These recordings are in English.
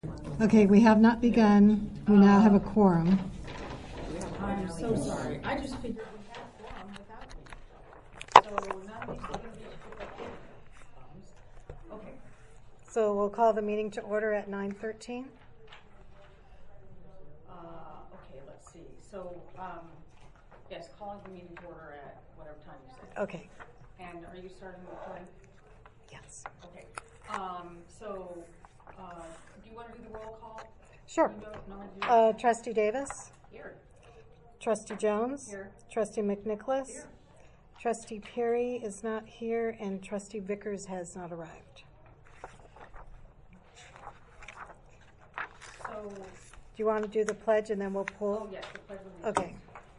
Okay, we have not begun. We now have a quorum. I'm so sorry. I just figured we had a quorum without me. So none of these are going to be okay. So we'll call the meeting to order at 9:13. Okay, let's see. So, yes, calling the meeting to order at whatever time you say. Okay. And are you starting the recording? Yes. Okay. Do you want to do the roll call? Sure. You don't know how to do it? Trustee Davis. Here. Trustee Jones. Here. Trustee McNicholas. Here. Trustee Perry is not here, and Trustee Vickers has not arrived. So, Do you want to do the pledge and then we'll pull? oh yes, the pledge of allegiance. Okay.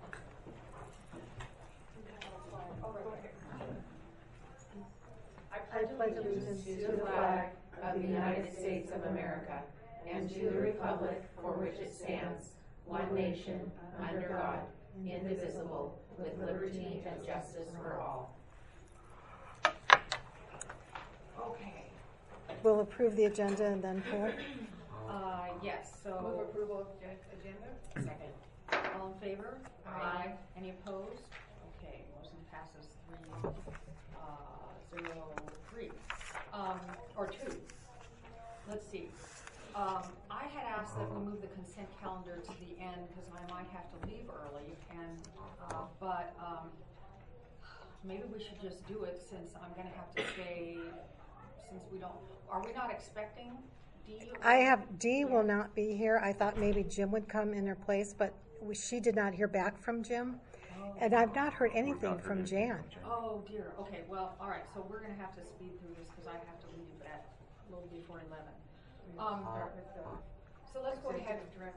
I pledge allegiance to the flag of the United States of America and to the republic for which it stands, one nation, under God, indivisible, with liberty and justice for all. Okay. We'll approve the agenda and then pull. Yes, so. Move approval of agenda. Second. All in favor? Aye. Any opposed? Okay, motion passes 3-0-3. Or 2. Let's see. I had asked that we move the consent calendar to the end because I might have to leave early, and but maybe we should just do it since I'm going to have to stay. Since we don't, are we not expecting D? Dee will not be here. I thought maybe Jim would come in her place, but she did not hear back from Jim. And I've not heard anything from Jan. Oh dear. Okay. Well, all right. So we're going to have to speed through this because I have to leave at a little before 11. So let's go ahead.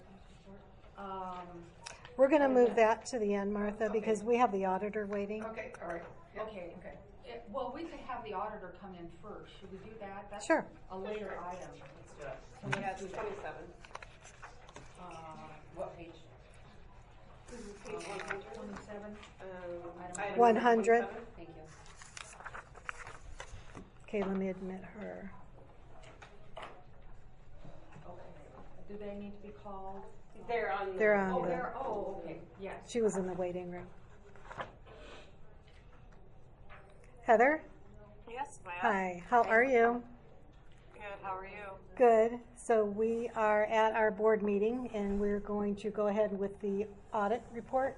We're going to move that to the end, Martha, because we have the auditor waiting. Okay, all right. Yeah. Okay. Well, we could have the auditor come in first. Should we do that? That's Sure. a later item. Let's do it. So Yeah, let's it's do that. 27. What page? Page 27. Item 100. 27. Thank you. Okay, let me admit her. Okay. Do they need to be called? They're on. They're on. Oh, okay. Yes. She was in the waiting room. Heather? Yes, ma'am. Hi, how are you? Good, how are you? Good. So we are at our board meeting and we're going to go ahead with the audit report.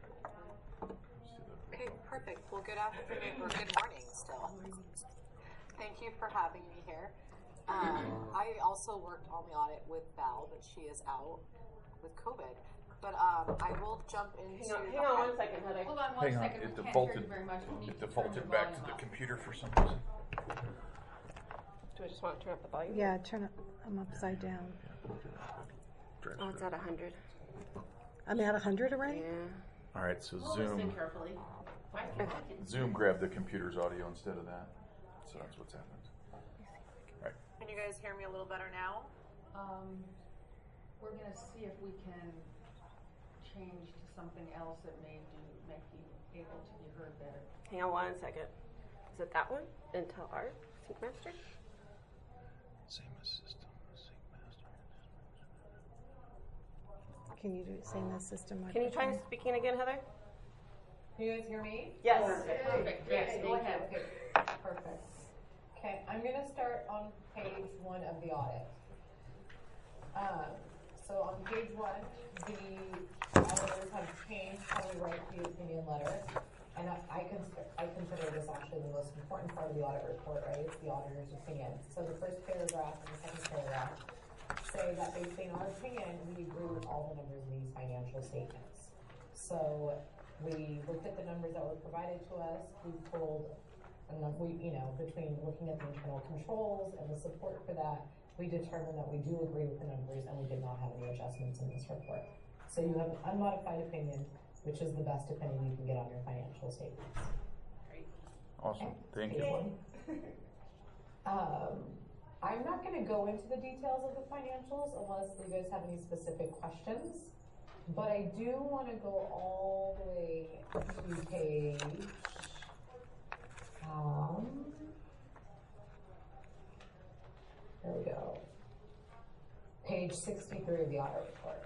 Okay, perfect. Well, good afternoon, or good morning still. Thank you for having me here. I also worked on the audit with Val, but she is out with COVID. But I will jump into... Hang on 1 second, Heather. Hold on one Hang on, second. it We can't defaulted. hear you very much. We need It to turn defaulted your back to volume the up. computer for some reason. Do I just want to turn up the volume? Yeah, turn it, I'm upside down. Oh, it's at 100. I'm at 100 already? Yeah. All right, so We'll listen Zoom carefully. grabbed the computer's audio instead of that, so that's what's happened. Right. Can you guys hear me a little better now? We're going to see if we can change to something else that make you able to be heard better. Hang on 1 second. Is it that one? Intel Art Syncmaster? Same as system, sync master. Can you do same as system? Can you try microphone? speaking again, Heather? Can you guys hear me? Yes. Perfect. Yes, go ahead. Okay, perfect. Okay, I'm going to start on page 1 of the audit. So on page 1, the auditors have changed how we write the opinion letter. And I consider this actually the most important part of the audit report, right? It's the auditor's opinion. So the first paragraph and the second paragraph say that based on our opinion, we agree with all the numbers in these financial statements. So we looked at the numbers that were provided to us. We pulled, between looking at the internal controls and the support for that, we determined that we do agree with the numbers and we did not have any adjustments in this report. So you have an unmodified opinion, which is the best opinion you can get on your financial statements. Great. Awesome, thank you. I'm not going to go into the details of the financials unless you guys have any specific questions, but I do want to go all the way to page there we go. page 63 of the audit report.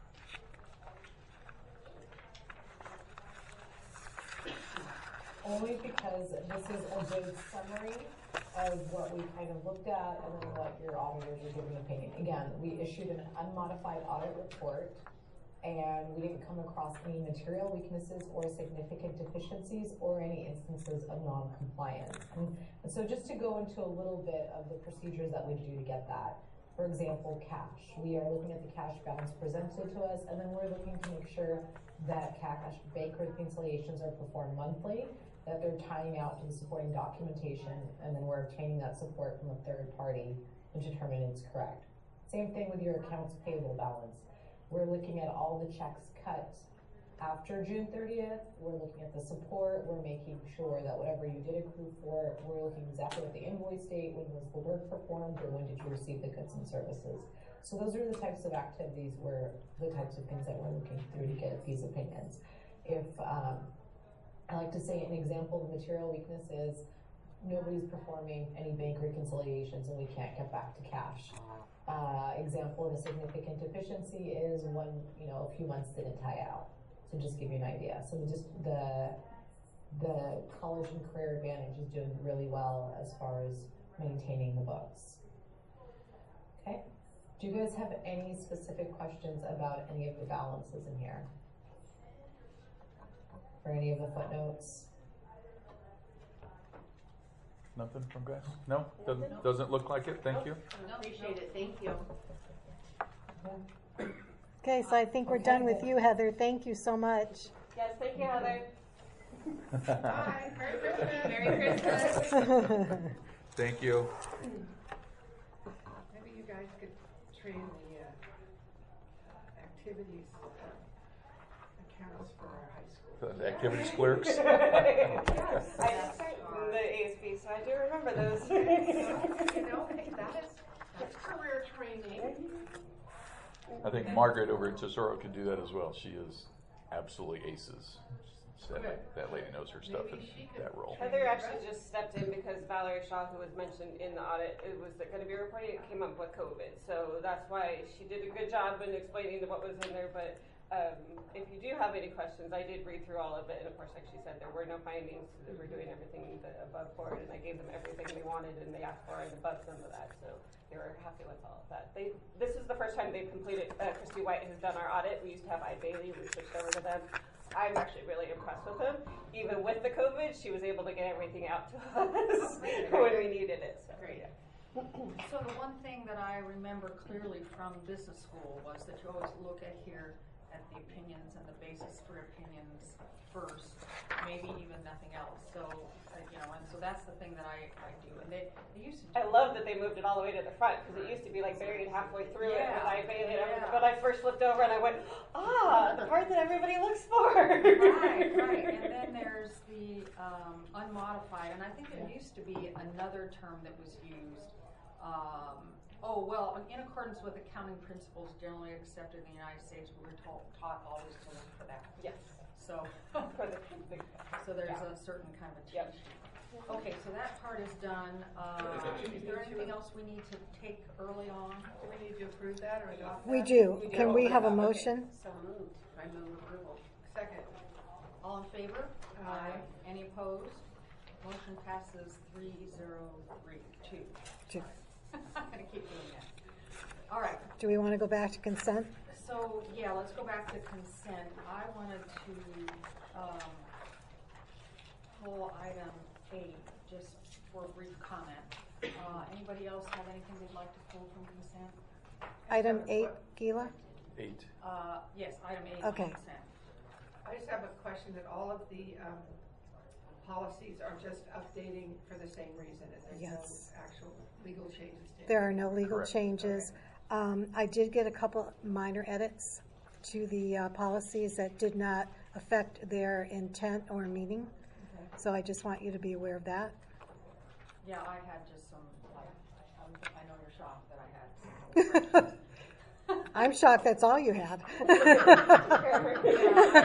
Only because this is a good summary of what we kind of looked at and then what your auditors are giving opinion. Again, we issued an unmodified audit report and we didn't come across any material weaknesses or significant deficiencies or any instances of non-compliance. And so just to go into a little bit of the procedures that we do to get that. For example, cash. We are looking at the cash balance presented to us, and then we're looking to make sure that cash bank reconciliations are performed monthly, that they're tying out to the supporting documentation, and then we're obtaining that support from a third party to determine it's correct. Same thing with your accounts payable balance. We're looking at all the checks cut after June 30th. We're looking at the support. We're making sure that whatever you did accrue for, we're looking exactly at the invoice date, when was the work performed, or when did you receive the goods and services. So those are the types of activities the types of things that we're looking through to get these opinions. If I like to say an example of material weakness is nobody's performing any bank reconciliations and we can't get back to cash. Example of a significant deficiency is when, a few months didn't tie out. So just give you an idea. So the College and Career Advantage is doing really well as far as maintaining the books. Okay. Do you guys have any specific questions about any of the balances in here? For any of the footnotes? Nothing from guys? No? Doesn't look like it. Thank you. Appreciate it. Thank you. Okay, so I think we're done with you, Heather. Thank you so much. Yes, thank you, Heather. Bye. Merry Christmas. Merry Christmas. Thank you. Maybe you guys could train the activities accounts for our high school. The activities clerks. Yes. I just started the ASB, so I do remember those. That's career training. I think Margaret over at Tesoro could do that as well. She is absolutely aces. That lady knows her stuff in that role. Heather actually just stepped in because Valerie Shaw, who was mentioned in the audit, it was going to be reporting, it came up with COVID. So that's why she did a good job in explaining what was in there. But if you do have any questions, I did read through all of it. And of course, like she said, there were no findings. They were doing everything above board, and I gave them everything they wanted and they asked for and above some of that. So they were happy with all of that. This is the first time they've completed, Christy White has done our audit. We used to have Bailey, we switched over to them. I'm actually really impressed with them. Even with the COVID, she was able to get everything out to us when we needed it. So, yeah. So the one thing that I remember clearly from business school was that you always look at the opinions and the basis for opinions first, maybe even nothing else. So, and so that's the thing that I do. And they used to do. I love that they moved it all the way to the front because it used to be like buried halfway through it with Bailey and everything. But I first looked over and I went, the part that everybody looks for. Right. And then there's the unmodified, and I think there used to be another term that was used. In accordance with accounting principles generally accepted in the United States, we were taught always to look for that. Yes. So, there's a certain kind of a teaching. Yep. Okay, so that part is done. Is there anything else we need to take early on? Do we need to approve that or adopt that? We do. Can we have a motion? So moved. I move approval. Second. All in favor? Aye. Any opposed? Motion passes 3-0-3-2. Two. I'm gonna keep doing that. All right. Do we want to go back to consent? So, let's go back to consent. I wanted to pull item 8 just for a brief comment. Anybody else have anything they'd like to pull from consent? Item 8, Gila? 8. Yes, item 8 Okay. consent. I just have a question that all of the policies are just updating for the same reason. There's Yes. no actual legal changes. There are no legal Correct. changes. I did get a couple minor edits to the policies that did not affect their intent or meaning. So I just want you to be aware of that. Yeah, I had just some, I know you're shocked that I had some. I'm shocked that's all you had. Well,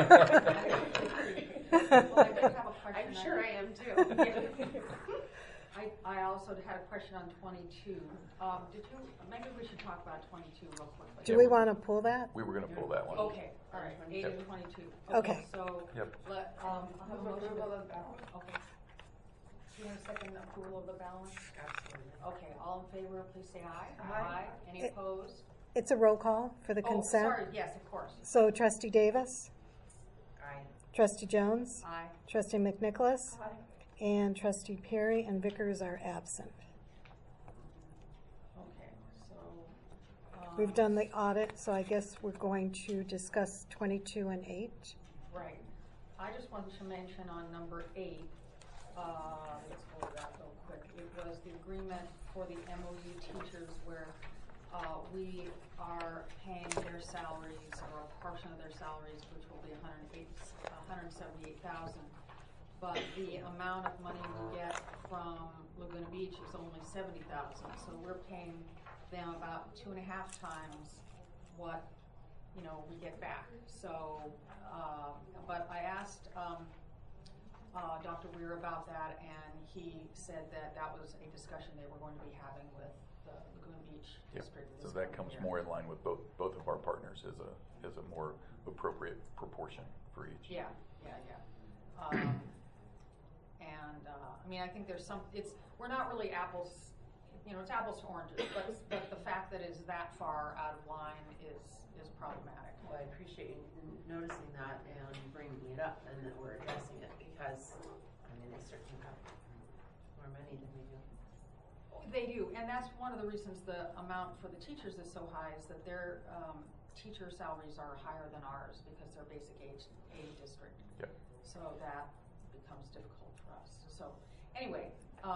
I did have a question. I'm sure I am too. I also had a question on 22. Maybe we should talk about 22 real quickly. Do we want to pull that? We were going to pull that one. Okay, all right, 8 Yep. and 22. Okay. So, Yep. I'll have a motion. Approval of balance. Okay. Do you want a second approval of the balance? Absolutely. Okay, all in favor, please say aye. Aye. Any It- opposed? It's a roll call for the Oh, consent. sorry, yes, of course. So trustee Davis, Aye. trustee Jones, Aye. trustee McNicholas, Aye. and trustee Perry and Vickers are absent. Okay, so. We've done the audit, so I guess we're going to discuss 22 and 8. Right. I just wanted to mention on number 8, let's go over that real quick. It was the agreement for the MOU teachers where we are paying their salaries or a portion of their salaries, which will be $178,000. But the amount of money we get from Laguna Beach is only $70,000. So we're paying them about 2.5 times what we get back. So, but I asked Dr. Weir about that, and he said that that was a discussion they were going to be having with the Laguna Beach Yep. district. So this that coming comes year. more in line with both of our partners as a more appropriate proportion for each. Yeah. And I mean, I think there's we're not really apples, it's apples to oranges, but the fact that it's that far out of line is problematic. Well, I appreciate you noticing that and bringing it up and that we're addressing it because, I mean, they certainly have more money than we do. They do, and that's one of the reasons the amount for the teachers is so high is that their teacher salaries are higher than ours because they're basic aid district. Yep. So that becomes difficult for us. So anyway,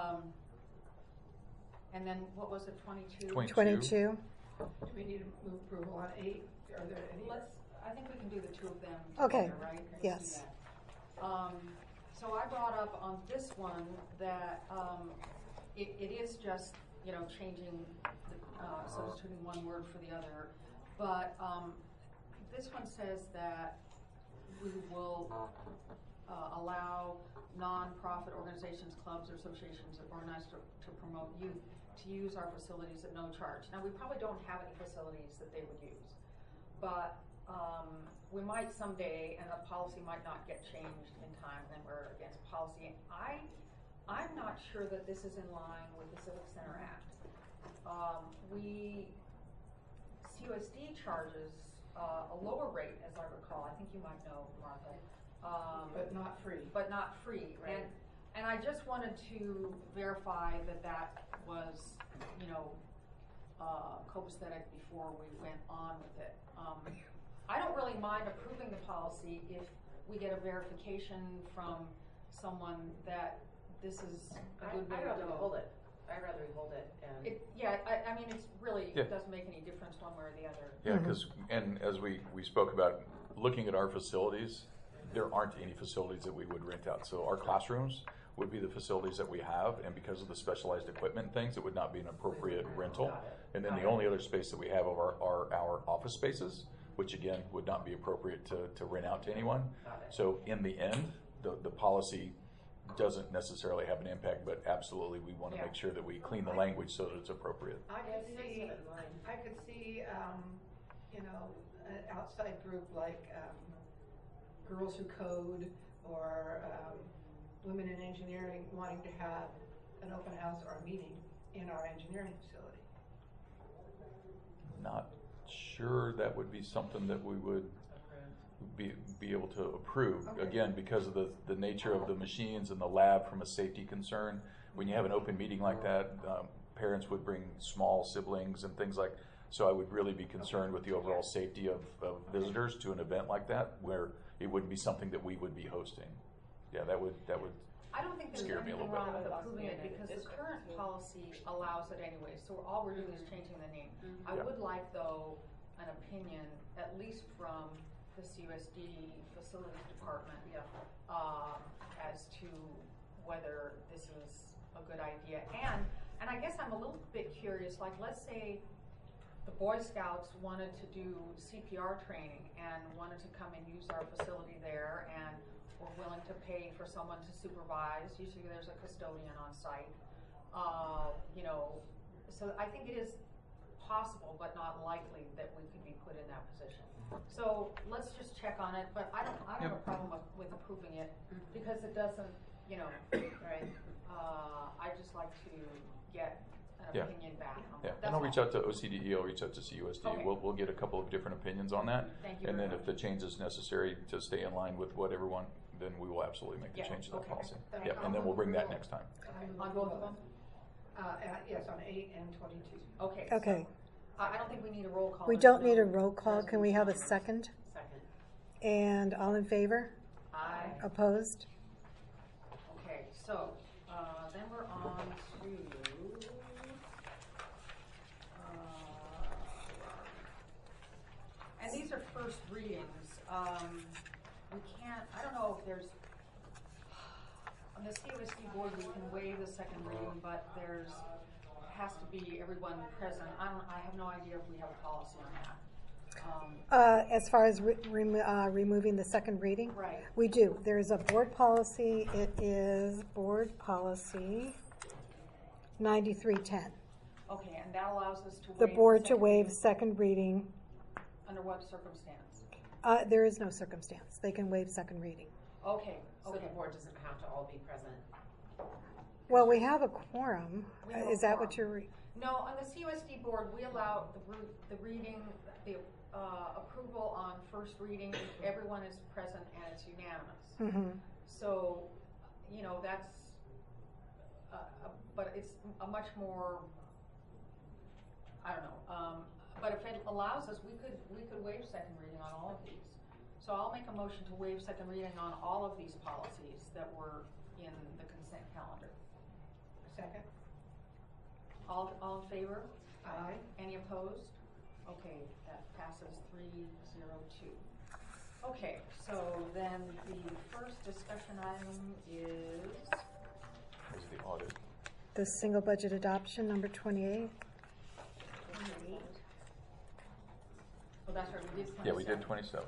and then what was it, 22? 22. Do we need to move approval on 8? Are there any? I think we can do the two of them Okay. together, right? Let's Yes. do that. So I brought up on this one that it is just, changing, substituting one word for the other. But this one says that we will allow non-profit organizations, clubs, or associations that organize to promote youth to use our facilities at no charge. Now, we probably don't have any facilities that they would use, but we might someday, and the policy might not get changed in time, then we're against policy. I'm not sure that this is in line with the Civic Center Act. CUSD charges a lower rate, as I recall. I think you might know, Martha. But not free. But not free. Right. And I just wanted to verify that was, copacetic before we went on with it. I don't really mind approving the policy if we get a verification from someone that this is a good way I'd to rather go. we hold it. I'd rather we hold it and. I mean, it's really, Yeah. it doesn't make any difference one way or the other. Yeah, because, and as we spoke about, looking at our facilities, there aren't any facilities that we would rent out. So our classrooms would be the facilities that we have, and because of the specialized equipment and things, it would not be an appropriate rental. And then the only other space that we have are our office spaces, which again, would not be appropriate to rent out to anyone. So in the end, the policy doesn't necessarily have an impact, but absolutely we want to Yeah. make sure that we clean the language so that it's appropriate. I could see, an outside group like Girls Who Code or Women in Engineering wanting to have an open house or a meeting in our engineering facility. Not sure that would be something that we would be able to approve. Okay. Again, because of the nature of the machines and the lab from a safety concern. When you have an open meeting like that, parents would bring small siblings and things like, so I would really be concerned with the overall safety of visitors to an event like that, where it wouldn't be something that we would be hosting. Yeah, that would I don't think there's Scare me a anything little wrong bit. with approving it because the current policy allows it anyway. So all we're doing is changing the name. I Yeah. would like, though, an opinion, at least from the CUSD facilities department, as to whether this is a good idea. And I guess I'm a little bit curious, like, let's say the Boy Scouts wanted to do CPR training and wanted to come and use our facility there and were willing to pay for someone to supervise. Usually there's a custodian on site. you know, so I think it is possible, but not likely that we could be put in that position. So let's just check on it, but I don't have a problem with approving it because it doesn't, you know, right? I just like to get an opinion back on Yeah, that. and I'll reach out to OCDE, I'll reach out to CUSD. Okay. We'll get a couple of different opinions on that. Thank you And very then if much. the change is necessary to stay in line with what everyone, then we will absolutely make the Yeah, change to that okay. policy. Then Yeah, and then we'll bring that next time. On both of them? Yes, on 8 and 22. Okay. Okay. So I don't think we need a roll call. We There's don't need no a roll call. Can we have a second? Second. And all in favor? Aye. Opposed? Okay, so, then we're on to, and these are first readings. We can't, I don't know if there's, on the COSD board, we can waive the second reading, but there's, has to be everyone present. I have no idea if we have a policy on that. As far as removing the second reading? Right. We do. There is a board policy. It is board policy 9310. Okay, and that allows us to waive. The board to second waive reading. second reading. Under what circumstance? There is no circumstance. They can waive second reading. Okay, So okay. the board doesn't have to all be present. Well, we have a quorum. We have a Is that quorum. what you're? No, on the COSD board, we allow the reading, the approval on first reading. Everyone is present and it's unanimous. Mm-hmm. So, you know, that's, but it's a much more, I don't know. But if it allows us, we could waive second reading on all of these. So I'll make a motion to waive second reading on all of these policies that were in the consent calendar. Second? All in favor? Aye. Any opposed? Okay, that passes 3-0-2. Okay, so then the first discussion item is, Is the audit. The single budget adoption, number 28. 28. Oh, that's right, we did 27. Yeah, we did 27.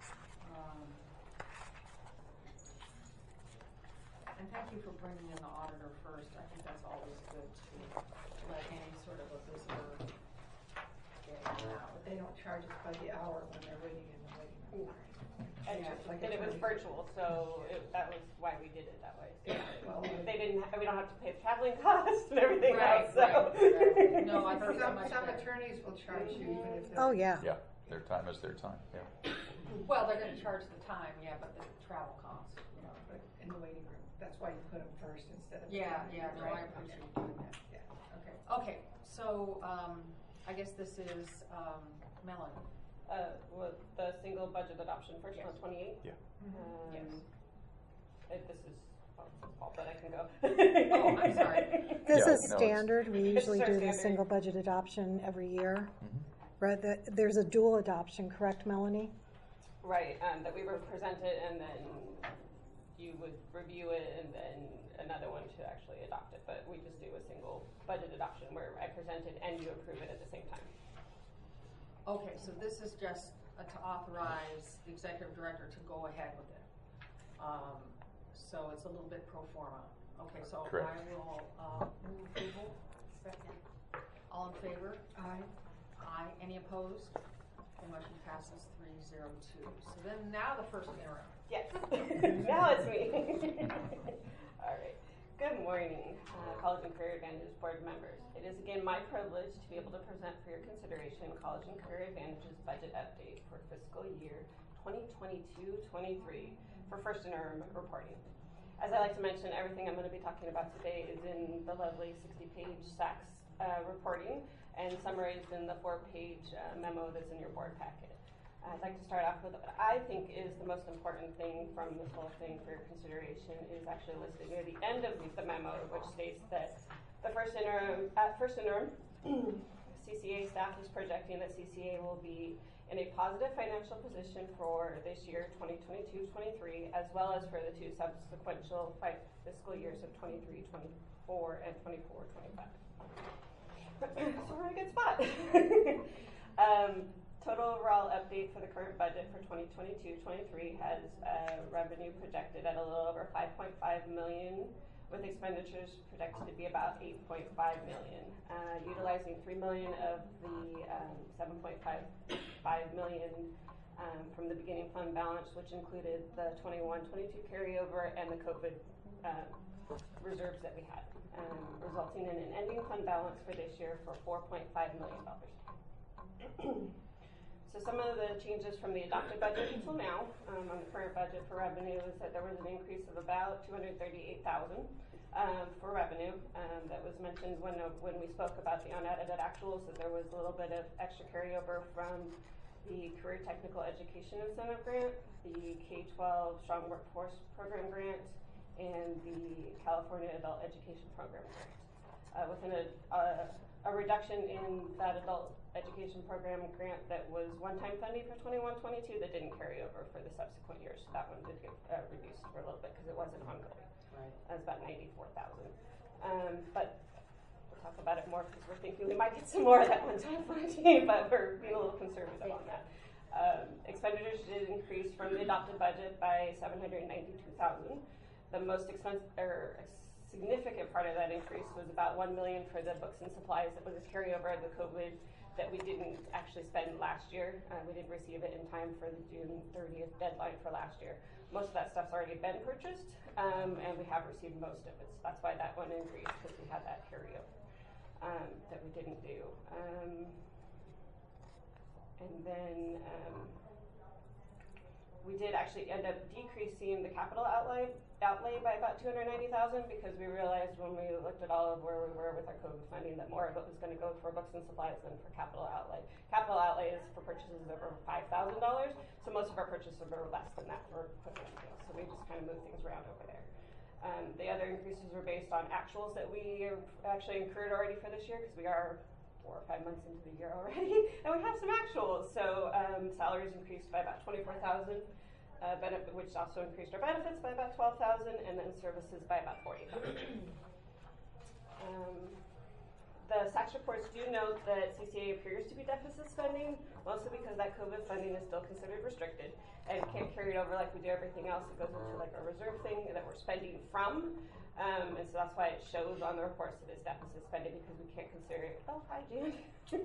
And thank you for bringing in the auditor first. I think that's always good to let any sort of a visitor get in out. But they don't charge us by the hour when they're waiting in the waiting room. And, Yeah, like and a it was 20. virtual, so that was why we did it that way. So Well, they didn't. We don't have to pay the traveling costs and everything Right, else. So. right. No, I think some, much some better. attorneys will charge you even if they're. Oh, yeah. Yeah, their time is their time, yeah. Well, they're gonna charge the time, yeah, but the travel costs, you know. But in the waiting room. That's why you put them first instead of. Yeah, yeah, no, I Right. appreciate you doing that. Yeah. Okay, okay, so, I guess this is, Melanie. With the single budget adoption first Yes. on 28. Yeah. Yes. This is all that I can go. Oh, I'm sorry. This Yeah, is no, it's- standard. We usually our do the standard. single budget adoption every year. Mhm. Right, there's a dual adoption, correct, Melanie? Right, that we were presented and then you would review it and then another one to actually adopt it. But we just do a single budget adoption where I present it and you approve it at the same time. Okay, so this is just to authorize the executive director to go ahead with it. So it's a little bit pro forma. Okay, so Correct. I will move approval. Second. All in favor? Aye. Aye. Any opposed? The motion passes 3-0-2. So then now the first interim. Yes, now it's me. All right. Good morning, College and Career Advantage Board members. It is again my privilege to be able to present for your consideration College and Career Advantage's budget update for fiscal year 2022-23 for first interim reporting. As I like to mention, everything I'm going to be talking about today is in the lovely 60-page SACS reporting and summarized in the 4-page memo that's in your board packet. I'd like to start off with what I think is the most important thing from this whole thing for your consideration is actually listed near the end of the memo, which states that the first interim, CCA staff is projecting that CCA will be in a positive financial position for this year, 2022-23, as well as for the two subsequent fiscal years of 23-24 and 24-25. So we're in a good spot. Total overall update for the current budget for 2022-23 has revenue projected at a little over $5.5 million with expenditures projected to be about $8.5 million, utilizing $3 million of the $7.55 million from the beginning fund balance, which included the 21-22 carryover and the COVID reserves that we had, resulting in an ending fund balance for this year for $4.5 million. So some of the changes from the adopted budget until now on the current budget for revenue is that there was an increase of about $238,000 for revenue that was mentioned when we spoke about the unaudited actuals, that there was a little bit of extra carryover from the Career Technical Education Incentive Grant, the K-12 Strong Workforce Program Grant, and the California Adult Education Program Grant. Within a reduction in that adult education program grant that was one-time funding for 21-22 that didn't carry over for the subsequent years. So that one did get reduced for a little bit because it wasn't ongoing. Right. That was about $94,000. But we'll talk about it more because we're thinking we might get some more of that one-time funding, but we're being a little conservative on that. Expenditures did increase from the adopted budget by $792,000. The most significant part of that increase was about $1 million for the books and supplies that was a carryover of the COVID that we didn't actually spend last year. We didn't receive it in time for the June 30th deadline for last year. Most of that stuff's already been purchased, and we have received most of it. So that's why that one increased, because we had that carryover that we didn't do. And then we did actually end up decreasing the capital outlay by about $290,000 because we realized when we looked at all of where we were with our COVID funding that more of it was going to go for books and supplies than for capital outlay. Capital outlay is for purchases over $5,000, so most of our purchases are less than that for equipment sales. So we just kind of moved things around over there. The other increases were based on actuals that we have actually incurred already for this year because we are 4 or 5 months into the year already, and we have some actuals. So salaries increased by about $24,000. Benefit, which also increased our benefits by about $12,000, and then services by about $40,000. The SACS reports do note that CCA appears to be deficit spending, mostly because that COVID funding is still considered restricted and can't carry it over like we do everything else. It goes into like a reserve thing that we're spending from, and so that's why it shows on the reports that it's deficit spending because we can't consider it. Oh, hi, Jan.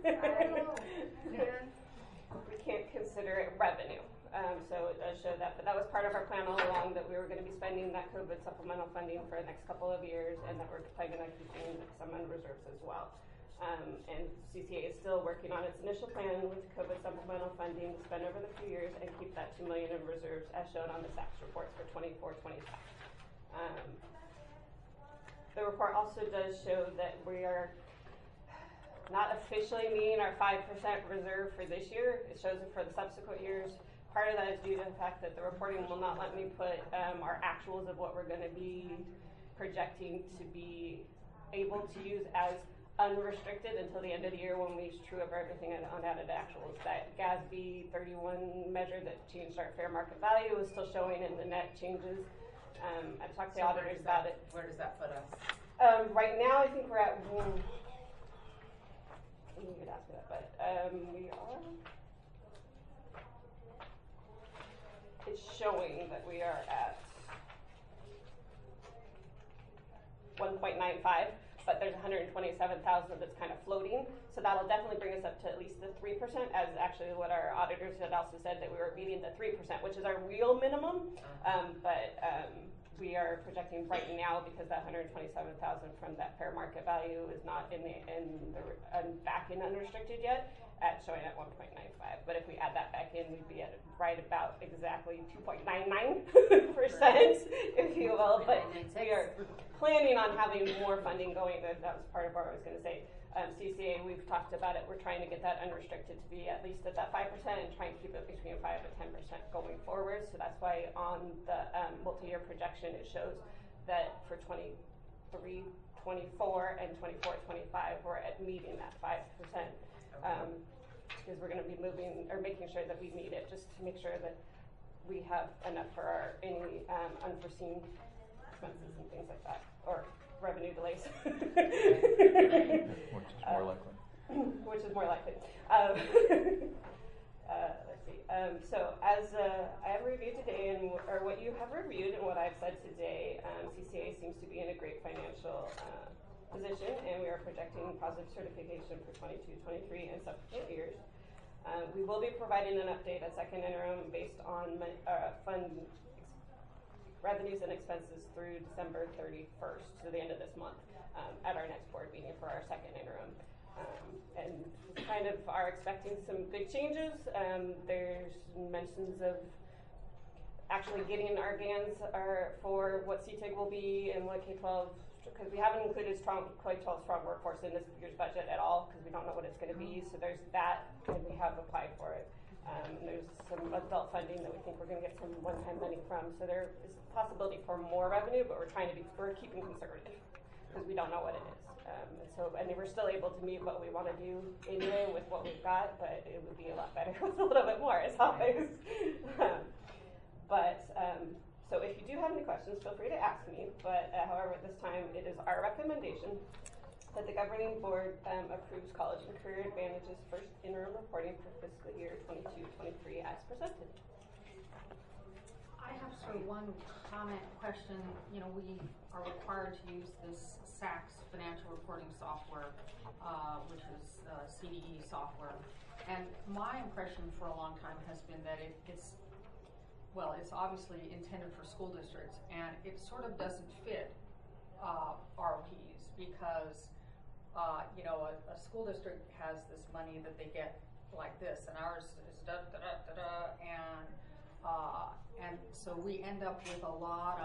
We can't consider it revenue. So it does show that, but that was part of our plan all along that we were going to be spending that COVID supplemental funding for the next couple of years and that we're planning on keeping some on reserves as well. And CCA is still working on its initial plan with COVID supplemental funding to spend over the few years and keep that $2 million in reserves as shown on the SACS reports for 24-25. The report also does show that we are not officially meeting our 5% reserve for this year. It shows it for the subsequent years. Part of that is due to the fact that the reporting will not let me put our actuals of what we're going to be projecting to be able to use as unrestricted until the end of the year when we true up everything on unaudited actuals. That GASB 31 measure that changed our fair market value is still showing in the net changes. I've talked to the auditors about it. Where does that put us? Right now, I think we're at. You could ask me that, but we are. It's showing that we are at 1.95, but there's 127,000 that's kind of floating. So that'll definitely bring us up to at least the 3%, as actually what our auditors had also said that we were meeting the 3%, which is our real minimum. But we are projecting right now because that 127,000 from that fair market value is not back in unrestricted yet. Showing at 1.95, but if we add that back in, we'd be at right about exactly 2.99%, if you will. But we are planning on having more funding going. That was part of what I was going to say. CCA, we've talked about it. We're trying to get that unrestricted to be at least at that 5% and try and keep it between 5 and 10% going forward. So that's why on the multi-year projection, it shows that for 23, 24, and 24, 25, we're at meeting that 5%. Because we're going to be moving or making sure that we meet it, just to make sure that we have enough for any unforeseen expenses and things like that, or revenue delays. Which is more likely. Let's see. So as I have reviewed today, or what you have reviewed and what I've said today, CCA seems to be in a great financial position, and we are projecting positive certification for 22-23 and subsequent years. We will be providing an update at second interim based on fund revenues and expenses through December 31st, to the end of this month, at our next board meeting for our second interim. And kind of are expecting some big changes. There's mentions of actually getting our GANs for what CTIG will be and what K-12, because we haven't included K-12 strong workforce in this year's budget at all, because we don't know what it's going to be. So there's that, and we have applied for it. There's some adult funding that we think we're going to get some one-time money from. So there is a possibility for more revenue, but we're keeping conservative because we don't know what it is. And we're still able to meet what we want to do anyway with what we've got, but it would be a lot better with a little bit more, as always. So if you do have any questions, feel free to ask me. But however, at this time, it is our recommendation that the governing board approves College and Career Advantage's first interim reporting for fiscal year 22-23 as presented. I have sort of one comment question. You know, we are required to use this SACS financial reporting software, which is CDE software. And my impression for a long time has been that it's obviously intended for school districts, and it sort of doesn't fit ROPs because, you know, a school district has this money that they get like this, and ours is da-da-da-da-da, and so we end up with a lot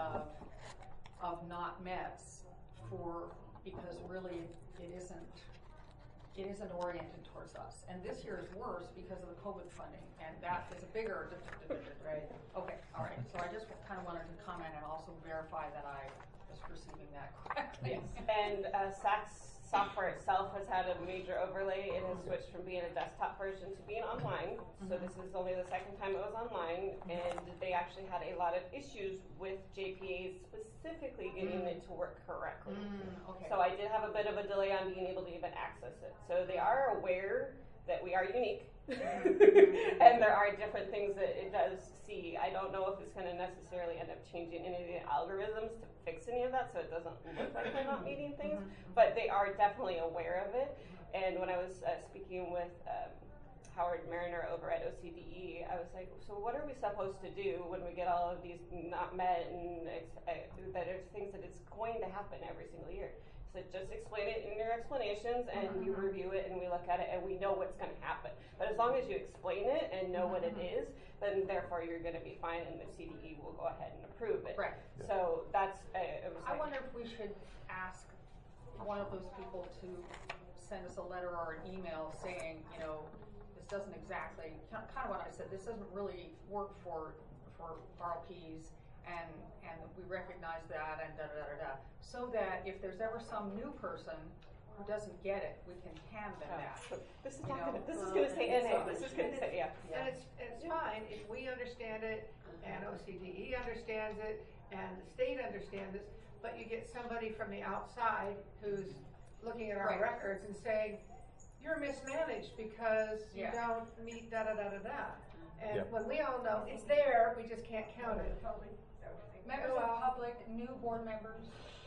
of not mets because really it isn't oriented towards us. And this year is worse because of the COVID funding, and that is a bigger right? Okay, all right. So I just kind of wanted to comment and also verify that I was perceiving that correctly. Yes, and SACS software itself has had a major overlay. It has switched from being a desktop version to being online. So this is only the second time it was online, and they actually had a lot of issues with JPAs specifically getting it to work correctly. Okay. So I did have a bit of a delay on being able to even access it. So they are aware that we are unique, and there are different things that it does see. I don't know if it's going to necessarily end up changing any of the algorithms to fix any of that, so it doesn't look like they're not meeting things, but they are definitely aware of it. And when I was speaking with Howard Mariner over at OCDE, I was like, so what are we supposed to do when we get all of these not met, and that there's things that it's going to happen every single year. So just explain it in your explanations, and we review it, and we look at it, and we know what's going to happen. But as long as you explain it and know what it is, then therefore you're going to be fine, and the CDE will go ahead and approve it. Right. Yeah. So that's. I wonder if we should ask one of those people to send us a letter or an email saying, you know, this doesn't exactly, kind of what I said, this doesn't really work for RLPs. And we recognize that, and da-da-da-da-da, so that if there's ever some new person who doesn't get it, we can hand them that. This is going to say NA. This is going to say, yeah. And it's fine if we understand it, and OCDE understands it, and the state understands it, but you get somebody from the outside who's looking at our records and saying, you're mismanaged because you don't meet da-da-da-da-da. And when we all know it's there, we just can't count it. Members of the public, new board members,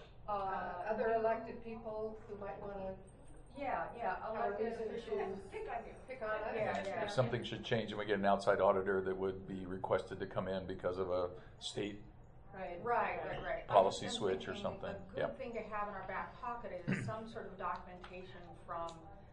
other elected people who might want to elected officials. pick on us. Yeah. If something should change and we get an outside auditor that would be requested to come in because of a state Right. policy switch or something. A good thing to have in our back pocket is some sort of documentation from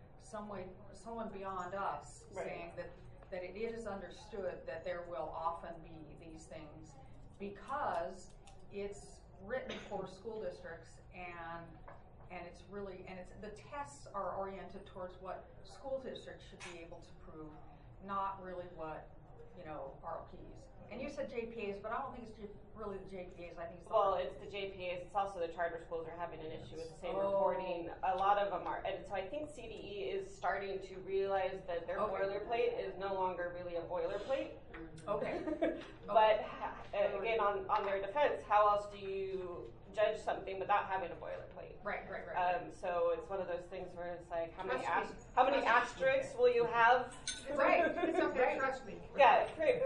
someone beyond us saying that it is understood that there will often be these things, because it's written for school districts, and it's really, and it's, the tests are oriented towards what school districts should be able to prove, not really what, you know, RLPs. And you said JPAs, but I don't think it's really the JPAs. I think it's it's the JPAs. It's also the charter schools are having an issue with the same reporting. A lot of them are, and so I think CDE is starting to realize that their boilerplate is no longer really a boilerplate. But again, on their defense, how else do you judge something without having a boilerplate? Right. So it's one of those things where it's like, how many asterisks will you have? It's okay, trust me. Yeah,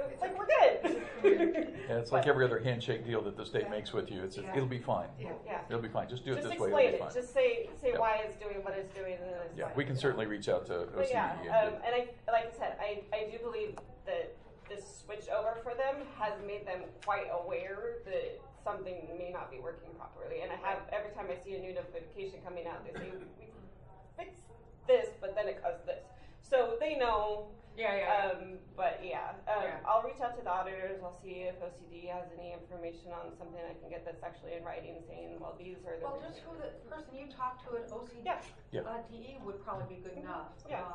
And it's like But- every other handshake deal that the state makes with you. It'll be fine. Yeah. It'll be fine. Just do it Just this way. explain It'll be it. fine. Just say Yeah. why it's doing what it's doing, and then it's Yeah, fine. we can certainly reach out to OCD. But yeah, and and like I said, I do believe that this switch over for them has made them quite aware that something may not be working properly. And I have, every time I see a new notification coming out, they say, we fixed this, but then it caused this. So they know. But yeah, I'll reach out to the auditors. I'll see if OCD has any information on something I can get that's actually in writing saying, well, these are the. Well, just who the person you talked to at OCD, Yeah. Yeah. DE would probably be good enough. Yeah.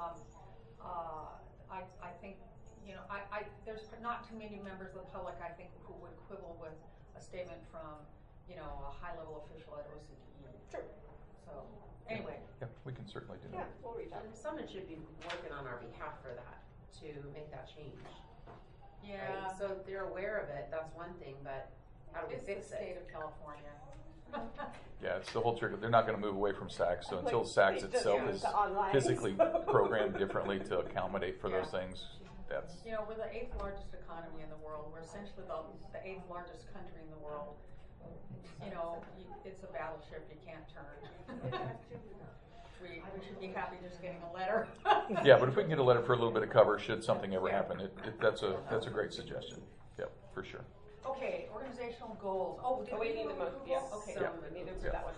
I think, there's not too many members of the public, I think, who would quibble with a statement from, a high-level official at OCDE. Sure. So, anyway. Yeah, we can certainly do Yeah, that. we'll reach out. And someone should be working on our behalf for that, to make that change. Right? So if they're aware of it, that's one thing, but how do we It's fix the state it? of California. Yeah, it's the whole trick. They're not going to move away from SACS. So Like, until SACS they just itself moved is to online. physically programmed differently to accommodate for those things, that's We're the 8th largest economy in the world. We're essentially the 8th largest country in the world. It's a battleship you can't turn. We should be happy just getting a letter. yeah. But if we can get a letter for a little bit of cover, should something ever happen, that's a great suggestion. Yep, for sure. Okay, organizational goals. Oh, did we we need do the motion, approval? yes. Okay. So we need to approve that one.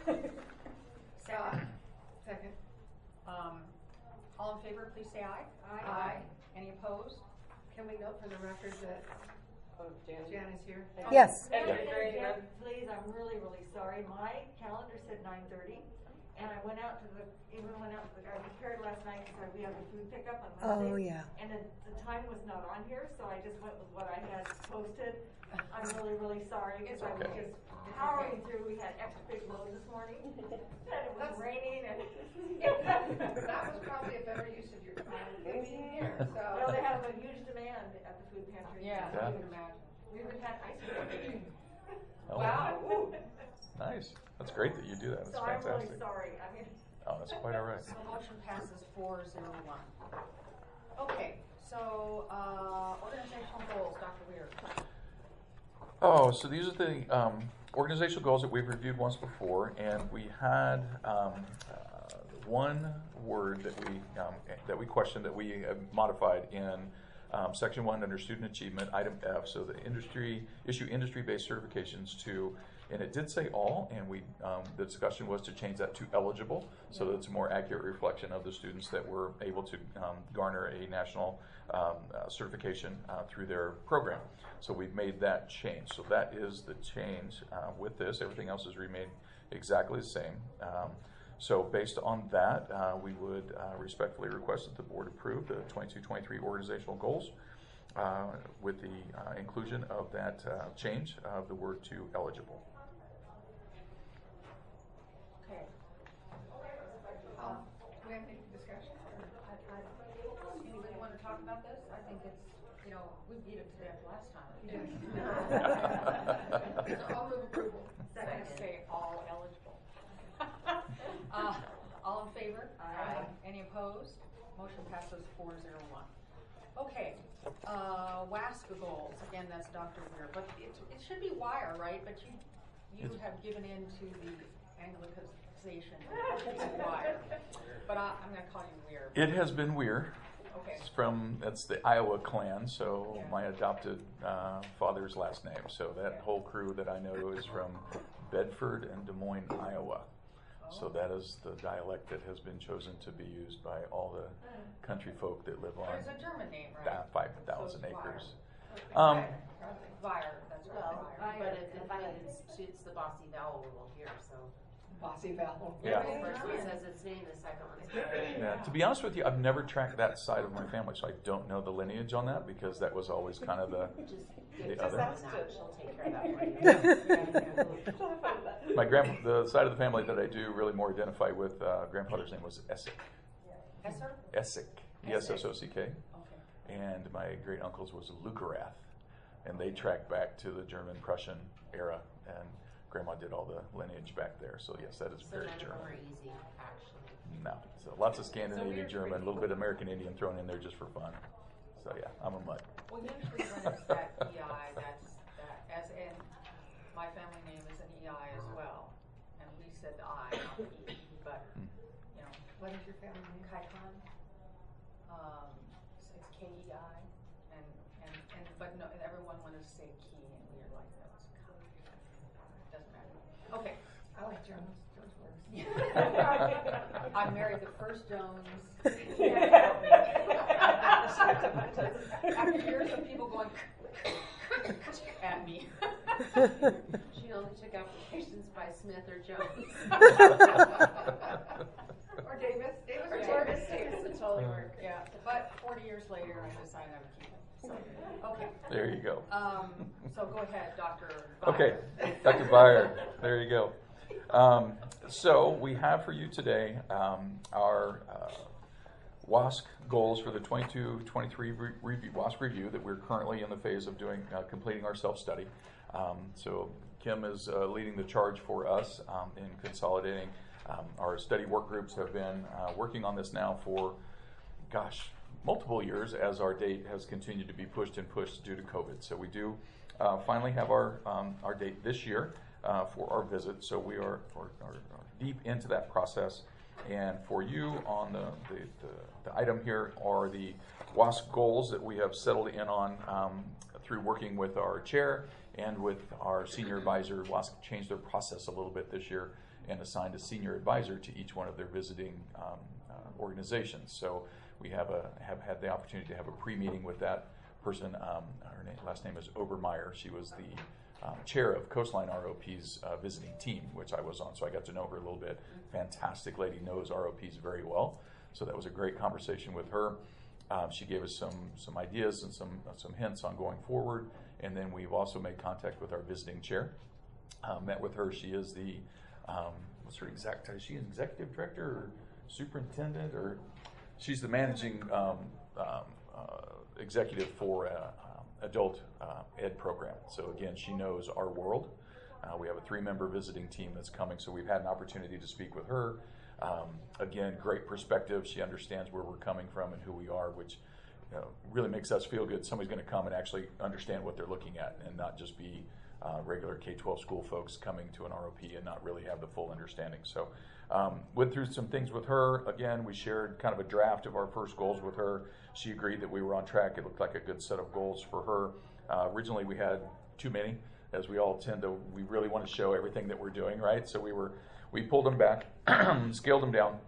Second. All in favor, please say aye. Aye. Any opposed? Can we note for the record that Oh, Jan. Jan is here? Yes. And Yeah. during the- Please, I'm really sorry. My calendar said 9:30, and I went out to the garden fair last night because we have the food pickup on Wednesday. Oh, yeah. And the time was not on here, so I just went with what I had posted. I'm really sorry because I was Okay. just powering through. We had extra big load this morning, and it was raining, and That was probably a better use of your time than being here, so. well, they have a huge demand at the food pantry. Yeah, Yeah. I can imagine. We even had ice cream. Oh, Wow. Nice. That's great that you do that. That's So I'm fantastic. really sorry. I mean. Oh, that's quite all right. So motion passes 4-0-1. Okay, so organizational goals, Dr. Weir. Oh, so these are the organizational goals that we've reviewed once before, and we had one word that we questioned that we modified in Section 1 under Student Achievement, Item F. So the issue industry-based certifications to, and it did say all, and the discussion was to change that to eligible, so that it's a more accurate reflection of the students that were able to garner a national certification through their program. So we've made that change. So that is the change with this. Everything else is remained exactly the same. So based on that, we would respectfully request that the board approve the 22-23 organizational goals with the inclusion of that change of the word to eligible. Okay. Do we have any discussion? Anybody want to talk about this? I think it's, we beat it to death last time. So I'll move approval. Second, say all eligible. All in favor? Aye. Any opposed? Motion passes 4-0-1. Okay, WASCA goals, again, that's Dr. Weir, but it should be WIRE, right? But you have given in to the Anglicization of WIRE. But I'm going to call you Weir. It has been Weir. Okay. That's the Iowa clan, so my adopted father's last name. So that whole crew that I know is from Bedford and Des Moines, Iowa. So that is the dialect that has been chosen to be used by all the country folk that live on There's a German name, right? 5,000 So it's acres. WIRE, that's Well, right. but it's the bossy vowel rule here, so. Bossy vowel. Yeah. The first one says its name, the second one's Yeah, to be honest with you, I've never tracked that side of my family, so I don't know the lineage on that because that was always kind of the Just other. ask her. She'll take care of that for you. the side of the family that I do really more identify with. Grandfather's name was Essick. Esser? Essick, ESSOCK, Okay. and my great uncle's was Lukerath, and they tracked back to the German Prussian era, and Grandma did all the lineage back there. So yes, that is So very none of them German. are easy, actually. No, so lots of Scandinavian So German, a little bit of American Indian thrown in there just for fun. So yeah, I'm a mutt. Well, usually when it's that EI, that's that I married the first Jones. After years of people going at me. She only took applications by Smith or Jones. Or Davis. Davis Or would Davis, work. Davis would totally work. Yeah, but 40 years later, I decided I would keep it. So, okay. There you go. So go ahead, Dr. Okay, Dr. Byer, there you go. So we have for you today our WASC goals for the 22-23 WASC review that we're currently in the phase of doing, completing our self-study. So Kim is leading the charge for us in consolidating. Our study work groups have been working on this now for, multiple years as our date has continued to be pushed and pushed due to COVID. So we do finally have our date this year for our visit. So we are deep into that process. And for you on the item here are the WASC goals that we have settled in on through working with our chair and with our senior advisor. WASC changed their process a little bit this year and assigned a senior advisor to each one of their visiting organizations. So we have had the opportunity to have a pre-meeting with that person. Her last name is Obermeyer. She was the chair of Coastline ROP's visiting team, which I was on, so I got to know her a little bit. Fantastic lady, knows ROPs very well. So that was a great conversation with her. She gave us some ideas and some hints on going forward. And then we've also made contact with our visiting chair. Met with her. She is the what's her exact title? Is she an executive director or superintendent, or she's the managing executive for adult ed program. So again, she knows our world. We have a 3-member visiting team that's coming, so we've had an opportunity to speak with her. Again, great perspective. She understands where we're coming from and who we are, which really makes us feel good. Somebody's going to come and actually understand what they're looking at and not just be regular K-12 school folks coming to an ROP and not really have the full understanding. So went through some things with her. Again, we shared kind of a draft of our first goals with her. She agreed that we were on track. It looked like a good set of goals for her. Originally, we had too many, as we all tend to. We really want to show everything that we're doing, right? So we pulled them back, scaled them down,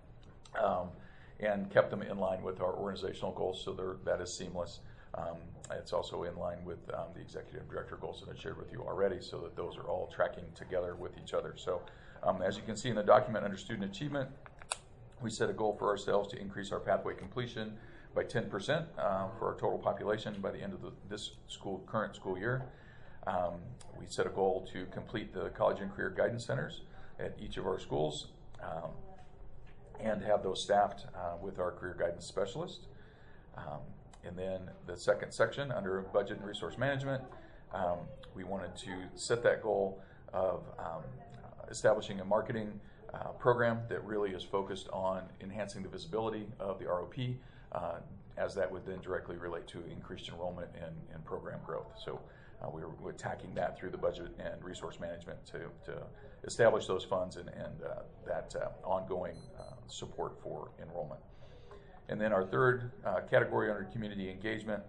and kept them in line with our organizational goals. So that is seamless. It's also in line with the executive director goals that I shared with you already, so that those are all tracking together with each other. So as you can see in the document under student achievement, we set a goal for ourselves to increase our pathway completion by 10% for our total population by the end of this current school year. We set a goal to complete the college and career guidance centers at each of our schools and have those staffed with our career guidance specialist. And then the second section under budget and resource management, we wanted to set that goal of establishing a marketing program that really is focused on enhancing the visibility of the ROP, as that would then directly relate to increased enrollment and program growth. So we're attacking that through the budget and resource management to establish those funds and that ongoing support for enrollment. And then our third category under community engagement,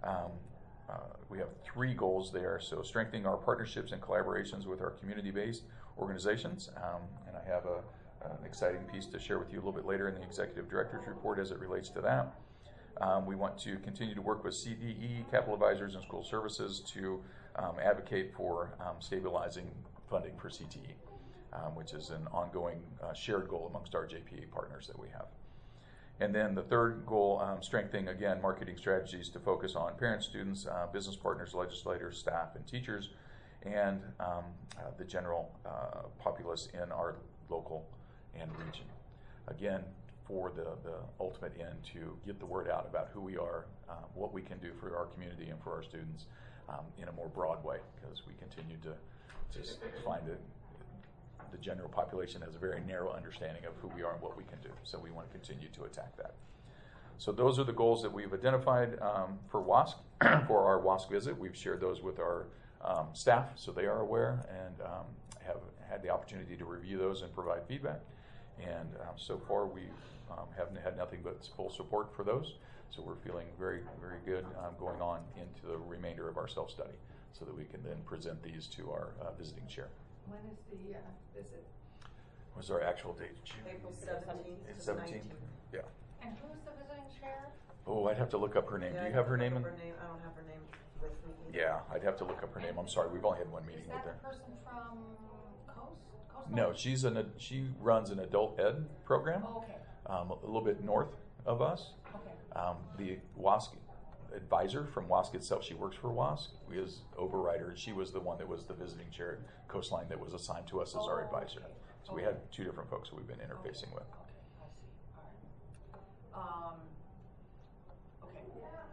we have 3 goals there. So strengthening our partnerships and collaborations with our community-based organizations. And I have an exciting piece to share with you a little bit later in the executive director's report as it relates to that. We want to continue to work with CDE, capital advisors, and school services to advocate for stabilizing funding for CTE, which is an ongoing shared goal amongst our JPA partners that we have. And then the third goal, strengthening, again, marketing strategies to focus on parents, students, business partners, legislators, staff, and teachers, and the general populace in our local and region. Again, for the ultimate end, to get the word out about who we are, what we can do for our community and for our students in a more broad way, because we continue to just find that the general population has a very narrow understanding of who we are and what we can do. So we want to continue to attack that. So those are the goals that we've identified for WASC, for our WASC visit. We've shared those with our staff, so they are aware and have had the opportunity to review those and provide feedback. And so far we haven't had nothing but full support for those. So we're feeling very, very good going on into the remainder of our self-study so that we can then present these to our visiting chair. When is the visit? What was our actual date? April 17th. It's 17th? Yeah. And who's the visiting chair? Oh, I'd have to look up her name. Do you have her name? I don't have her name with me. Yeah, I'd have to look up her name. I'm sorry, we've only had one meeting Is with that her. the person from Coast? No, she runs an adult ed program, Oh, okay, a little bit north of us. okay. The WASC advisor from WASC itself, she works for WASC, is overrider. She was the one that was the visiting chair at Coastline that was assigned to us as our advisor. Okay. So we had two different folks who we've been interfacing with. Okay, I see, all right. Okay,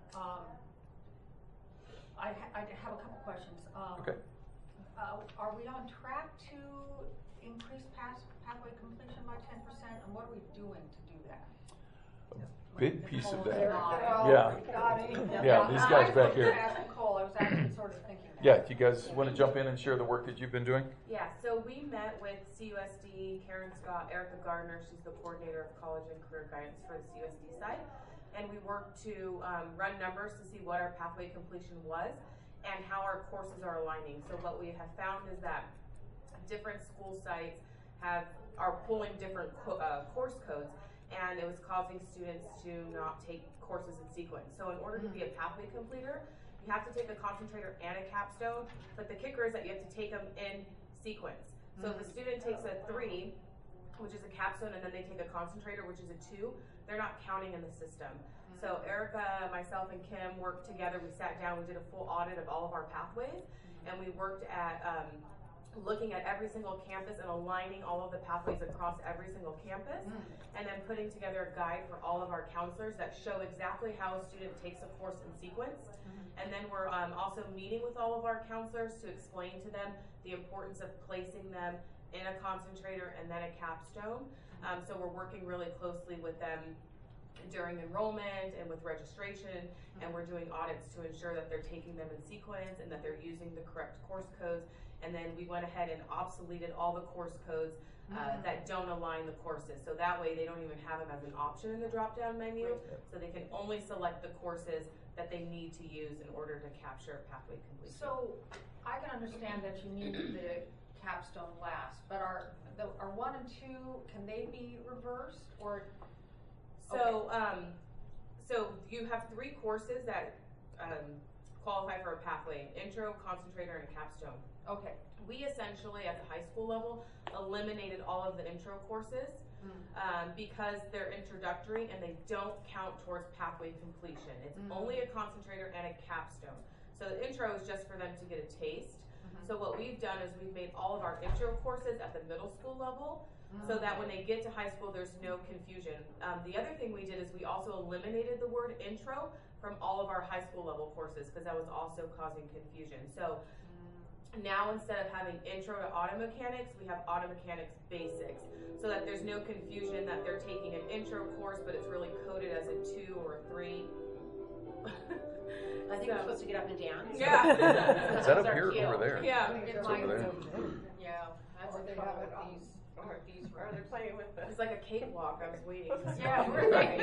I have a couple questions. Okay. Are we on track to increase pathway completion by 10%, and what are we doing to do that? Big piece of They're that. all Yeah. nodding. Yeah, these guys back here. I wasn't Nicole, I was actually sort of thinking that. Yeah, do you guys want to jump in and share the work that you've been doing? Yeah, so we met with CUSD, Karen Scott, Erica Gardner, she's the coordinator of college and career guidance for the CUSD side. And we worked to run numbers to see what our pathway completion was and how our courses are aligning. So what we have found is that different school sites are pulling different course codes, and it was causing students to not take courses in sequence. So in order to be a pathway completer, you have to take a concentrator and a capstone, but the kicker is that you have to take them in sequence. So if the student takes a 3, which is a capstone, and then they take a concentrator, which is a 2, they're not counting in the system. So Erica, myself, and Kim worked together. We sat down, we did a full audit of all of our pathways, and we worked at looking at every single campus and aligning all of the pathways across every single campus, and then putting together a guide for all of our counselors that show exactly how a student takes a course in sequence. And then we're also meeting with all of our counselors to explain to them the importance of placing them in a concentrator and then a capstone. So we're working really closely with them during enrollment and with registration, and we're doing audits to ensure that they're taking them in sequence and that they're using the correct course codes. And then we went ahead and obsoleted all the course codes that don't align the courses. So that way they don't even have them as an option in the drop-down menu. So they can only select the courses that they need to use in order to capture pathway completion. So I can understand that you need the capstone last, but are 1 and 2, can they be reversed, or? So, so you have 3 courses that qualify for a pathway: intro, concentrator, and a capstone. Okay. We essentially, at the high school level, eliminated all of the intro courses because they're introductory and they don't count towards pathway completion. It's only a concentrator and a capstone. So the intro is just for them to get a taste. So what we've done is we've made all of our intro courses at the middle school level so that when they get to high school, there's no confusion. The other thing we did is we also eliminated the word intro from all of our high school level courses because that was also causing confusion. So now instead of having intro to auto mechanics, we have auto mechanics basics so that there's no confusion that they're taking an intro course, but it's really coded as a 2 or a 3. I think we're supposed to get up and dance. Yeah. Is that up here or over there? Yeah. It's over there. Yeah, that's Or a they trouble have it with on- these. Or they're playing with this. It's like a cakewalk. I was waiting. Yeah, we're ready.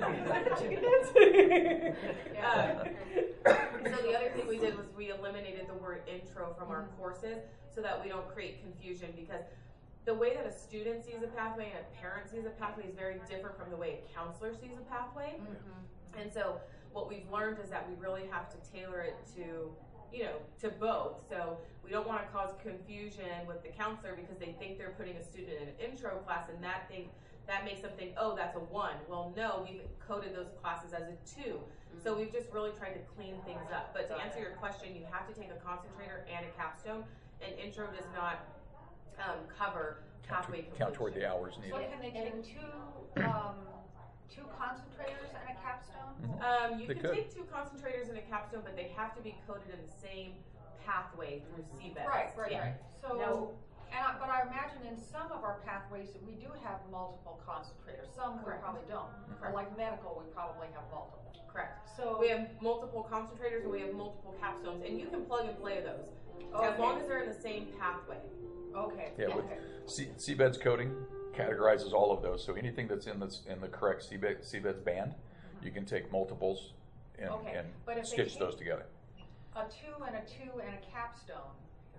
So the other thing we did was we eliminated the word intro from our courses so that we don't create confusion, because the way that a student sees a pathway and a parent sees a pathway is very different from the way a counselor sees a pathway. And so what we've learned is that we really have to tailor it to, to both. So we don't want to cause confusion with the counselor because they think they're putting a student in an intro class and that makes them think, oh, that's a 1. Well, no, we've coded those classes as a 2. So we've just really tried to clean things up. But to answer your question, you have to take a concentrator and a capstone, and intro does not cover pathway completion. Count toward the hours So needed. can they take two concentrators and a capstone? You They can could. take 2 concentrators and a capstone, but they have to be coded in the same pathway through CBES. Right. Yeah. So, No. but I imagine in some of our pathways, we do have multiple concentrators. Some we probably don't. Or like medical, we probably have multiple. Correct. So We have multiple concentrators and we have multiple capstones, and you can plug and play those as Okay. long as they're in the same pathway. Okay. Yeah, with Okay. CBED's coding categorizes all of those. So anything that's in the correct CBED's band, you can take multiples Okay, and but if they stitch take- those together. A 2 and a 2 and a capstone.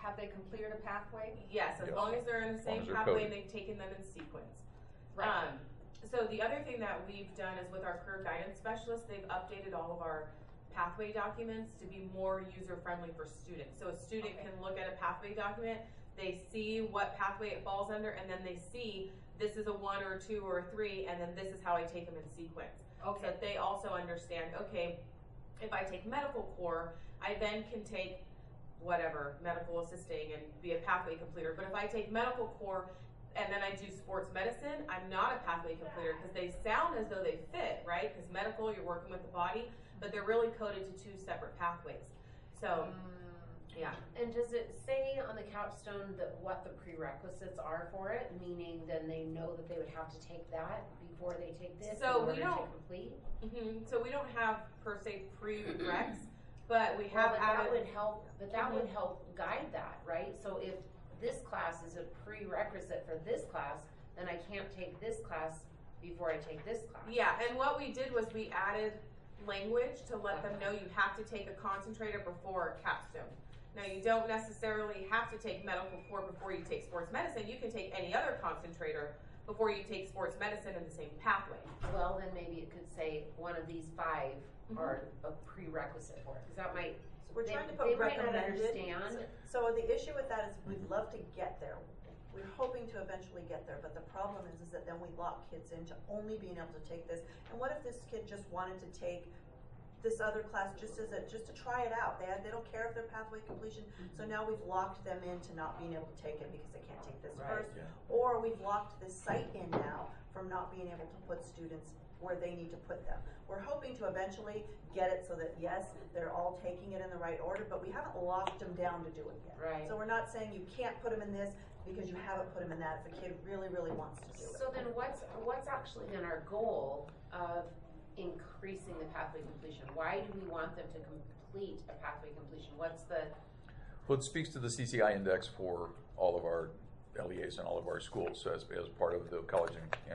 have they completed a pathway? Yes, as Yes. long as they're in the As long same as they're pathway coded. and they've taken them in sequence. Right. So the other thing that we've done is with our career guidance specialists, they've updated all of our pathway documents to be more user-friendly for students. So a student can look at a pathway document, they see what pathway it falls under, and then they see this is a 1 or a 2 or a 3, and then this is how I take them in sequence. So that they also understand, okay, if I take medical core, I then can take whatever, medical assisting and be a pathway completer. But if I take medical core and then I do sports medicine, I'm not a pathway completer because they sound as though they fit, right? Because medical, you're working with the body, but they're really coded to 2 separate pathways. So, yeah. And does it say on the capstone that what the prerequisites are for it? Meaning then they know that they would have to take that before they take this So in we order don't- to complete? So we don't have per se prereqs, but we have Well, but added. that would help. But that would help guide that, right? So if this class is a prerequisite for this class, then I can't take this class before I take this class. Yeah, and what we did was we added language to let them know you have to take a concentrator before a capstone. Now you don't necessarily have to take medical core before you take sports medicine. You can take any other concentrator before you take sports medicine in the same pathway. Well, then maybe it could say one of these 5 are a prerequisite for it, because that might. We're they, trying to put they might not recommended. understand. So the issue with that is we'd love to get there. We're hoping to eventually get there, but the problem is that then we lock kids into only being able to take this. And what if this kid just wanted to take this other class just to try it out? They don't care if they're pathway completion. So now we've locked them into not being able to take it because they can't take this first. Yeah. Or we've locked this site in now from not being able to put students where they need to put them. We're hoping to eventually get it so that yes, they're all taking it in the right order, but we haven't locked them down to do it yet. Right. So we're not saying you can't put them in this because you haven't put them in that if a kid really, really wants to do it. So then what's actually then our goal of increasing the pathway completion? Why do we want them to complete a pathway completion? What's the... Well, it speaks to the CCI index for all of our LEAs and all of our schools. So as part of the college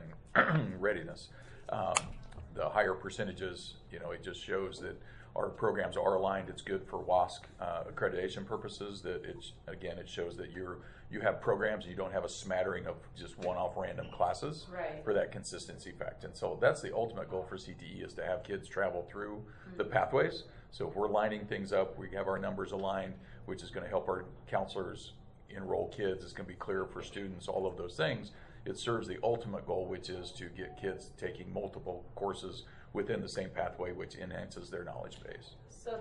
and readiness. The higher percentages, it just shows that our programs are aligned. It's good for WASC accreditation purposes. That it shows that you have programs and you don't have a smattering of just one-off random classes for that consistency fact. And so that's the ultimate goal for CTE, is to have kids travel through the pathways. So if we're lining things up, we have our numbers aligned, which is going to help our counselors enroll kids. It's going to be clearer for students, all of those things. It serves the ultimate goal, which is to get kids taking multiple courses within the same pathway, which enhances their knowledge base. So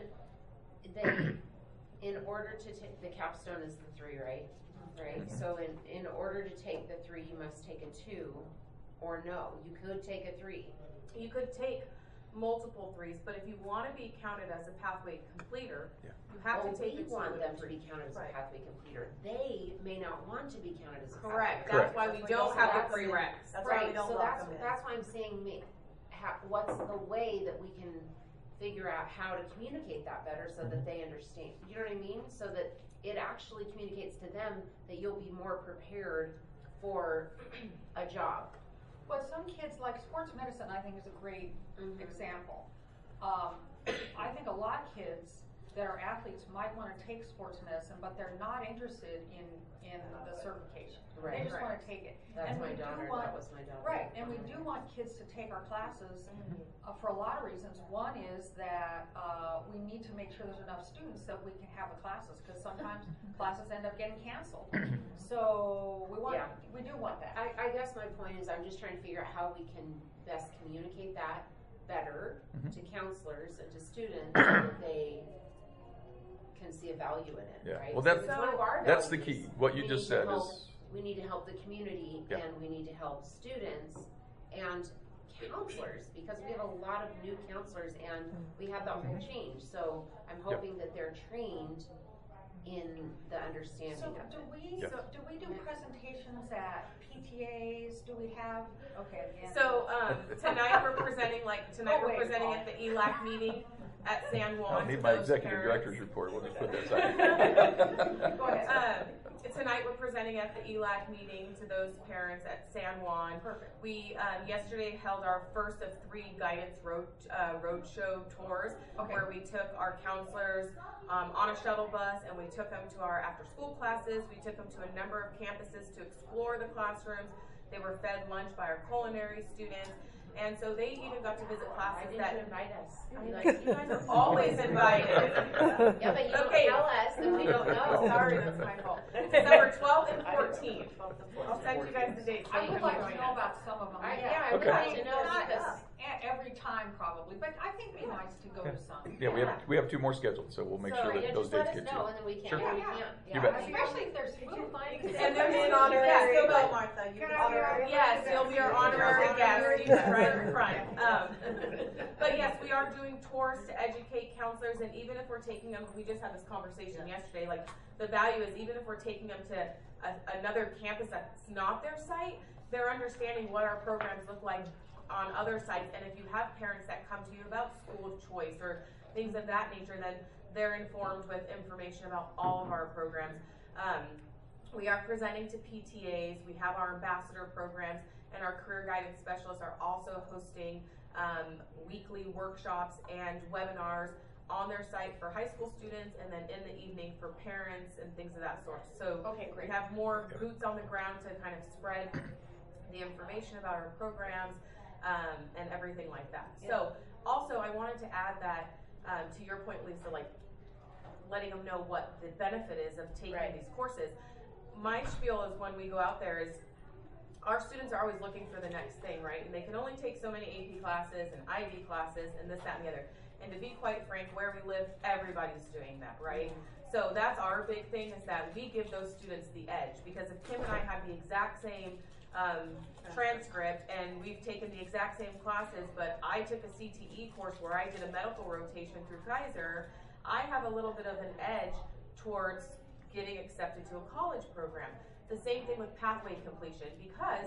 then in order to take, the capstone is the 3, right? Right? Mm-hmm. So in order to take the 3, you must take a 2, or no, you could take a 3. You could take multiple 3s, but if you want to be counted as a pathway completer, you have to take we the 2 want and them the to 3. be counted as Right. a pathway completer. They may not want to be counted as a Correct. pathway That's why we That's don't why have that's the prereqs. That's why we Right, don't so lock them in. that's why I'm saying, what's the way that we can figure out how to communicate that better so that they understand? You know what I mean? So that it actually communicates to them that you'll be more prepared for a job. But some kids, like sports medicine, I think is a great example. I think a lot of kids that are athletes might want to take sports medicine, but they're not interested in the certification. Right. They just want to take it. That's And my we do daughter. want- That was my daughter. Right, and we do want kids to take our classes for a lot of reasons. One is that we need to make sure there's enough students that we can have the classes, because sometimes classes end up getting canceled. So we do want that. I guess my point is I'm just trying to figure out how we can best communicate that better to counselors and to students so that they can see a value in it, Yeah. right? Well, So it's one of our that's the values. key. What you We just need to said help- is, we need to help the community and we need to help students and counselors, because we have a lot of new counselors and we have that whole change. So I'm hoping that they're trained in the understanding So of it. do we do presentations at PTAs? Do we have, okay, again. So tonight we're presenting Oh, wait, at the ELAC meeting at San Juan. I don't need to my those executive parents. director's report. We'll just put that aside. Go ahead. tonight we're presenting at the ELAC meeting to those parents at San Juan. Perfect. We yesterday held our first of 3 guidance roadshow tours, Okay. where we took our counselors on a shuttle bus and we took them to our after-school classes. We took them to a number of campuses to explore the classrooms. They were fed lunch by our culinary students. And so they even got to visit Why classes didn't you that invite us? you guys are always invited. Yeah, but you don't Okay. tell us, and we don't know. Sorry, that's my fault. December 12th and 14th. I'll send you guys the dates. so I you would can like join to know us. about some of them. Yeah, I would Okay. like to know Not because every time probably, but I think it'd be nice to go to some. Yeah, we have 2 more scheduled, so we'll make sure yeah, that those just let dates us get know, you. and then we can. Sure. Yeah, we Yeah. can. You bet. Especially if there's food. And there's An honorary. yeah, There you so go, but- Martha. You Can can I be honor. our- Yes, you'll be our honorary guest. You can right in front. But yes, we are doing tours to educate counselors, and even if we're taking them, we just had this conversation yesterday. Like the value is even if we're taking them to another campus that's not their site, they're understanding what our programs look like on other sites. And if you have parents that come to you about school of choice or things of that nature, then they're informed with information about all of our programs. We are presenting to PTAs. We have our ambassador programs, and our career guidance specialists are also hosting weekly workshops and webinars on their site for high school students, and then in the evening for parents and things of that sort. So Okay, great. we have more boots on the ground to kind of spread the information about our programs and everything like that. So also I wanted to add that to your point, Lisa, like letting them know what the benefit is of taking these courses. My spiel is when we go out there is our students are always looking for the next thing, right? And they can only take so many AP classes and IB classes and this, that, and the other. And to be quite frank, where we live, everybody's doing that, right? So that's our big thing is that we give those students the edge. Because if Kim and I have the exact same transcript and we've taken the exact same classes, but I took a CTE course where I did a medical rotation through Kaiser, I have a little bit of an edge towards getting accepted to a college program. The same thing with pathway completion, because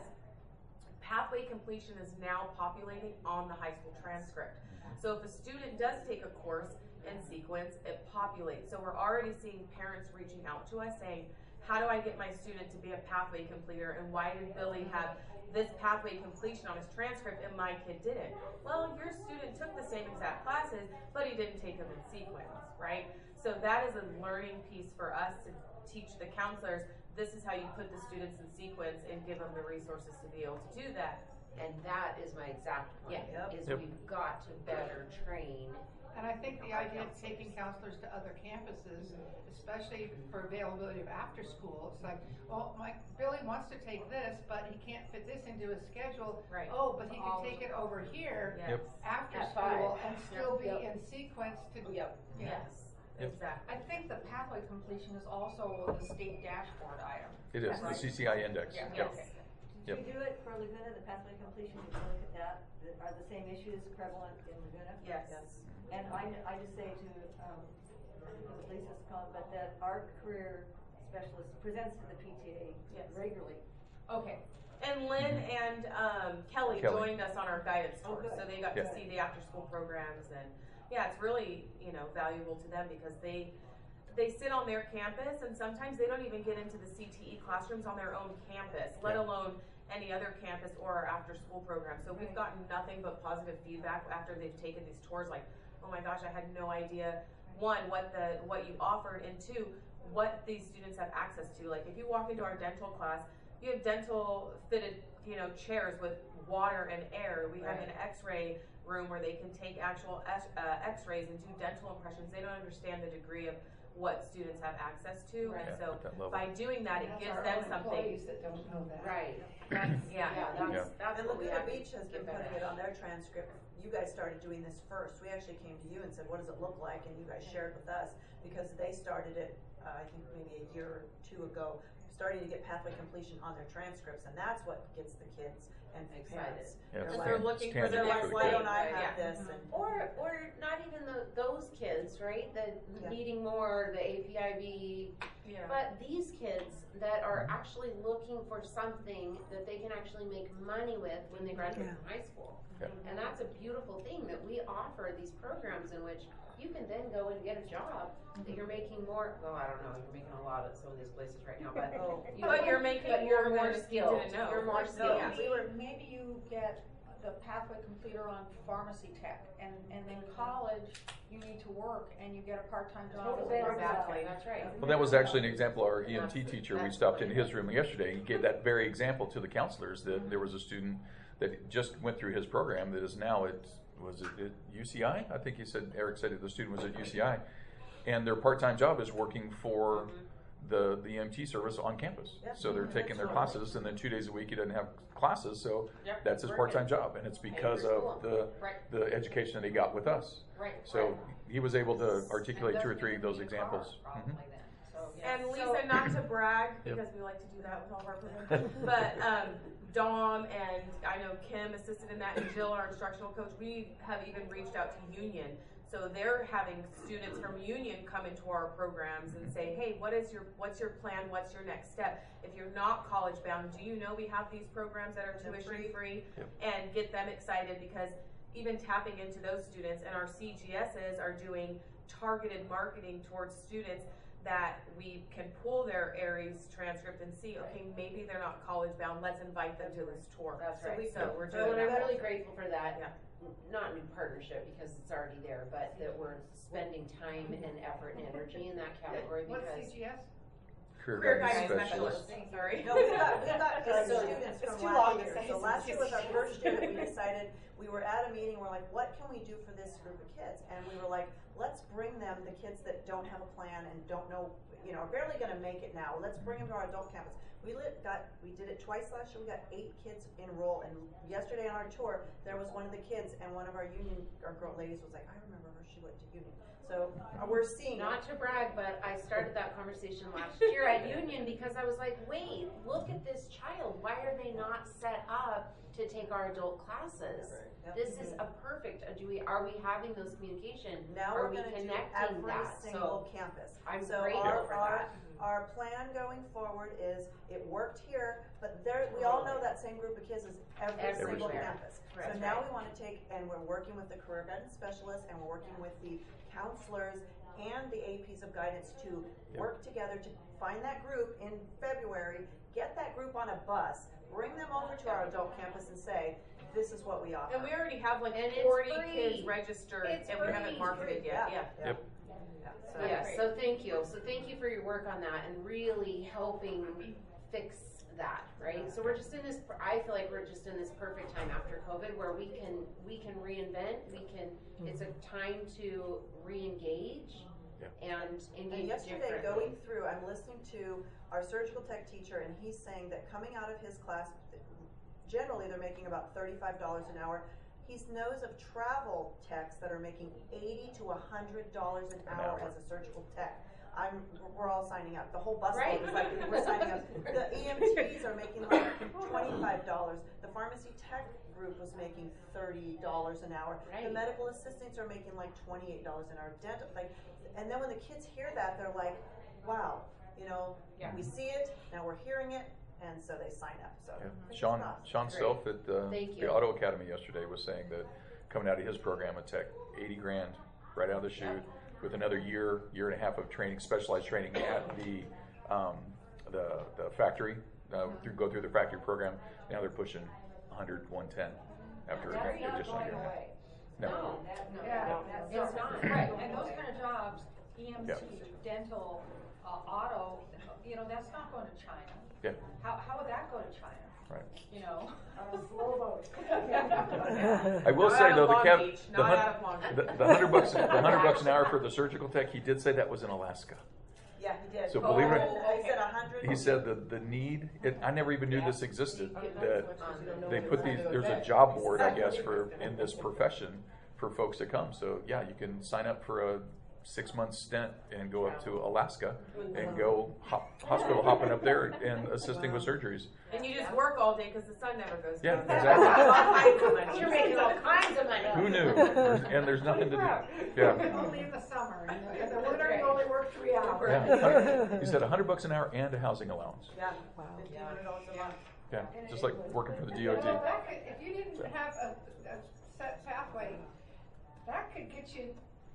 pathway completion is now populating on the high school transcript. So if a student does take a course in sequence, it populates. So we're already seeing parents reaching out to us saying, how do I get my student to be a pathway completer, and why did Billy have this pathway completion on his transcript and my kid didn't? Well, your student took the same exact classes, but he didn't take them in sequence, right? So that is a learning piece for us to teach the counselors. This is how you put the students in sequence and give them the resources to be able to do that. And that is my exact point, is we've got to better train. And I think the idea of taking counselors to other campuses, especially for availability of after school, it's like, well, Billy wants to take this, but he can't fit this into his schedule. Right. Oh, but he can take it over here Yes. after At school 5. and still be Yep. in sequence to. Yep. Yes, Yep. exactly. I think the pathway completion is also the state dashboard item. It is, the Right. CCI index. Yeah. Yep. Yes. Did you do it for Laguna, the pathway completion, did you look at that? Are the same issues prevalent in Laguna? Yes. And I just say to, I think it was Lisa's comment, but that our career specialist presents to the PTA Yes. regularly. Okay. And Lynn and Kelly joined us on our guidance Oh, tour, good. so they got Yeah. to see the after-school programs, and yeah, it's really valuable to them because they sit on their campus, and sometimes they don't even get into the CTE classrooms on their own campus, let Yeah. alone any other campus or our after-school program. So we've gotten nothing but positive feedback after they've taken these tours. Like, oh my gosh, I had no idea. One, what you offered, and two, what these students have access to. Like, if you walk into our dental class, you have dental fitted, chairs with water and air. We have an X-ray room where they can take actual X-rays and do dental impressions. They don't understand the degree of what students have access to, Right. and Yeah, so at that level. by doing that, it That's gives our them own something. employees that don't know that. Right. Yeah. That's And what we Laguna have to Beach has get been better putting it at. on their transcript. You guys started doing this first. We actually came to you and said, what does it look like? And you guys shared with us because they started it, I think maybe a year or two ago, starting to get pathway completion on their transcripts, and that's what gets the kids and the parents. Yeah, Because like, they're looking for the they're next like, why thing. don't I Yeah. have this? And Or not even those kids, right? The Yeah. needing more, the APIB, Yeah. but these kids that are actually looking for something that they can actually make money with when they graduate Yeah. from high school. Yeah. And that's a beautiful thing that we offer these programs in which you can then go and get a job that you're making more, well, I don't know, you're making a lot at some of these places right now, but But you're making you're more more than if you skilled. didn't know. You're more Like, skilled. yeah. Maybe you get the pathway completer on pharmacy tech, and then college, you need to work, and you get a part-time job. as a pharmacy Exactly, tech. that's right. Well, that was actually an example. Our EMT teacher, we stopped in his room yesterday. He gave that very example to the counselors that there was a student that just went through his program that is now at UCI? I think he said, Eric said the student was at UCI. And their part-time job is working for the EMT service on campus. Yep. So they're taking their classes, and then 2 days a week he doesn't have classes, so Yep. that's his part-time job. And it's because of the education that he got with us. Right. So he was able to articulate 2 or 3 of those examples. Probably Mhm. then. So, yeah. And Lisa, not to brag, Yep. because we like to do that with all of our programs, but Dom and I know Kim assisted in that, and Jill, our instructional coach, we have even reached out to Union. So they're having students from Union come into our programs and say, hey, what's your plan? What's your next step? If you're not college bound, do you know we have these programs that are tuition free? Yep. And get them excited, because even tapping into those students, and our CGSs are doing targeted marketing towards students that we can pull their Aries transcript and see, okay, maybe they're not college bound, let's invite them to this tour. That's right. So we're So doing I'm that. really grateful for that. Yeah. Not new partnership because it's already there, but that we're spending time and effort and energy in that category What's because CGS? Career guidance specialist. Sorry. no, we've got So, students it's from too last long to year. say. So last year was our first year that we decided, we were at a meeting, we're like, what can we do for this group of kids? And we were like, let's bring them, the kids that don't have a plan and don't know, are barely gonna make it now. Let's bring them to our adult campus. We did it twice last year. We got 8 kids enrolled, and yesterday on our tour, there was one of the kids, and one of our girl ladies was like, I remember her, she went to Union. So we're seeing not to brag, but I started that conversation last year at Union because I was like, wait, look at this child. Why are they not set up to take our adult classes? Yep. This is a perfect, are we having those communication? Now are we're we going to do connecting every that? single So campus. I'm so grateful for that. Our plan going forward is it worked here, but we all know that same group of kids is every single Everywhere. campus. Right. So now we want to take, and we're working with the career guidance specialists, and we're working with the counselors and the APs of guidance to work together to find that group in February, get that group on a bus, bring them over to our adult campus and say, this is what we offer. And we already have like And it's 40 free. kids registered, It's and we haven't free. marketed yet. Yeah. Yeah. Yep. So, Yes, so thank you. So thank you for your work on that and really helping fix that, right? So we're just in this, I feel like we're just in this perfect time after COVID where we can reinvent, it's a time to re-engage and engage And yesterday, differently. going through, I'm listening to our surgical tech teacher, and he's saying that coming out of his class, generally they're making about $35 an hour. He knows of travel techs that are making $80 to $100 an hour as a surgical tech. We're all signing up. The whole bus Right. load is like, we're signing up. The EMTs are making like $25. The pharmacy tech group was making $30 an hour. Right. The medical assistants are making like $28 an hour. Dental, and then when the kids hear that, they're like, wow, we see it, now we're hearing it, and so they sign up. So Yeah. Sean Self at Thank the you. Auto Academy yesterday was saying that coming out of his program at Tech, $80,000 right out of the chute, with another year and a half of training, specialized training at the factory, go through the factory program. Now they're pushing 100, 110 after an additional year and a half. No. It's not. Right, and those kind of jobs, EMT, dental, auto, that's not going to China. Yeah. How would that go to China? Right. On a slow boat. I will Not say out of though, Long Beach, not out of Long Beach. the $100 an hour for the surgical tech, he did say that was in Alaska. yeah, he did. So believe it or I said 100. He said the need, I never even knew this existed, that they put there's a job board, I guess, in this profession for folks to come. So yeah, you can sign up for 6-month stint and go up to Alaska and go hospital hopping up there and assisting with surgeries. And you just work all day because the sun never goes down. Yeah, exactly. All kinds of money. You're making all kinds of money. Who knew? And there's nothing to do. Yeah. Only in the summer, in the winter you only work 3 hours. Yeah. He said $100 an hour and a housing allowance. Yeah. Wow. Yeah, just like working for the Well, DOD. that could, if you didn't have a set pathway, that could get you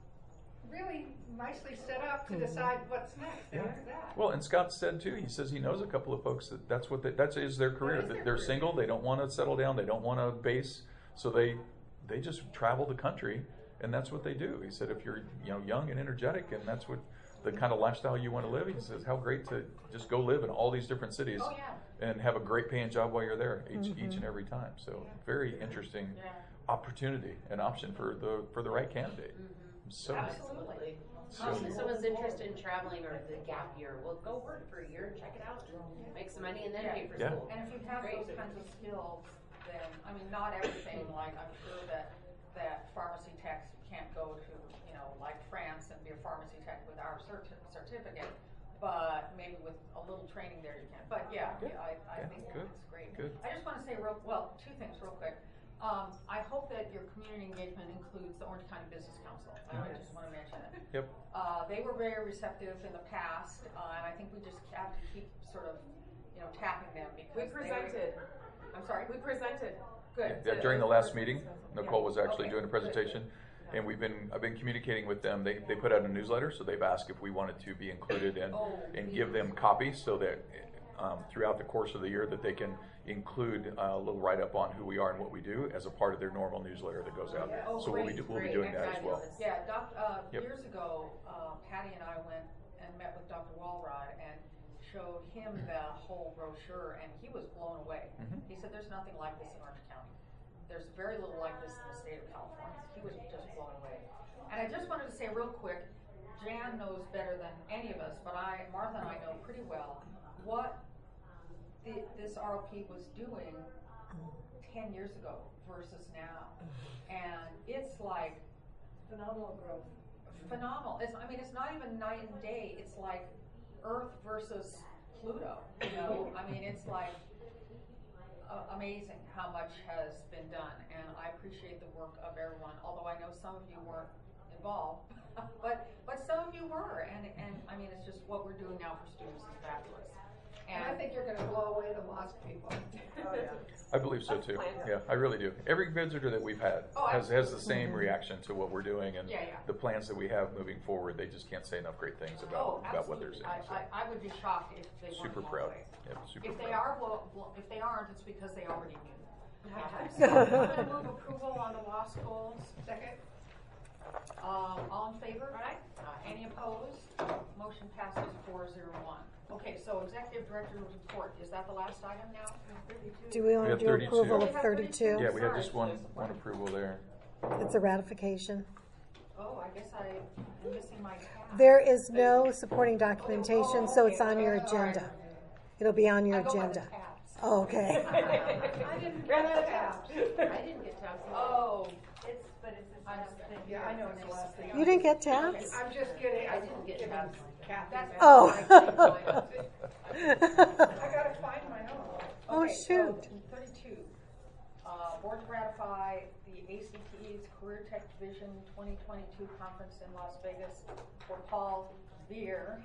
really nicely set up to decide what's next Yeah. after that. Well, and Scott said too. He says he knows a couple of folks that's what that is their career. That is their They're career. single. They don't want to settle down. They don't want to base. So they just travel the country, and that's what they do. He said if you're young and energetic, and that's what the kind of lifestyle you want to live. He says how great to just go live in all these different cities Oh, yeah. and have a great paying job while you're there each and every time. So very interesting opportunity and option for the right candidate. So Absolutely. So- If someone's interested in traveling or the gap year, well, go work for a year and check it out, make some money, and then pay for Yeah. school. And if you have those kinds of skills, then, I mean, not everything, like, I'm sure that pharmacy techs can't go to, like France and be a pharmacy tech with our certificate, but maybe with a little training there you can. But I think good, it's great. good. I just want to say two things real quick. I hope that your community engagement includes the Orange County Business Council. I just want to mention it. Yep. They were very receptive in the past, and I think we just have to keep sort of, tapping them because We presented. I'm sorry? We presented. Good. Yeah, during the last meeting, Nicole was actually Okay, doing a presentation, and I've been communicating with them. They put out a newsletter, so they've asked if we wanted to be included and give them copies so that throughout the course of the year that they can include a little write up on who we are and what we do as a part of their normal newsletter that goes out. Oh, So we'll be doing that as well. Yeah, Yep. years ago, Patty and I went and met with Dr. Walrod and showed him the whole brochure, and he was blown away. Mhm. He said, "There's nothing like this in Orange County. There's very little like this in the state of California." He was just blown away. And I just wanted to say real quick, Jan knows better than any of us, but Martha and I know pretty well what this ROP was doing 10 years ago versus now. And it's like Phenomenal growth. phenomenal. It's not even night and day. It's like Earth versus Pluto. I mean, it's like amazing how much has been done, and I appreciate the work of everyone. Although I know some of you weren't involved, but some of you were, and I mean, it's just what we're doing now for students is fabulous. And I think you're gonna blow away the lost people. Oh, yeah. I believe so too. Yeah, I really do. Every visitor that we've had Oh, has the same reaction to what we're doing and Yeah, yeah. the plans that we have moving forward. They just can't say enough great things about what they're absolutely. seeing. So I would be shocked if they weren't super blown proud. away. Yeah, super If they proud. if they aren't, it's because they already knew. So, I'm gonna move approval on the law schools. Second? All in favor? Any opposed? Motion passes 401. Okay, so executive director report, is that the last item now? Do we want We to have do 32. approval We of have 32? Yeah, we have Sorry. just one approval there. It's a ratification. Oh, I guess I'm missing my tab. There is no supporting documentation, so it's on your agenda. It'll be on your I go by the agenda. tabs. Oh, okay. I didn't get tabs. I didn't get tabs. Oh, But it's the I'm last just- thing. Yeah, I know it's the last thing. You didn't get tabs? I'm just kidding. I didn't get Giving tabs. Kathy That's- that. Oh. I gotta find my own. Oh, okay, so shoot. 32. Board to ratify the ACT's Career Tech Vision 2022 conference in Las Vegas for Paul Beer,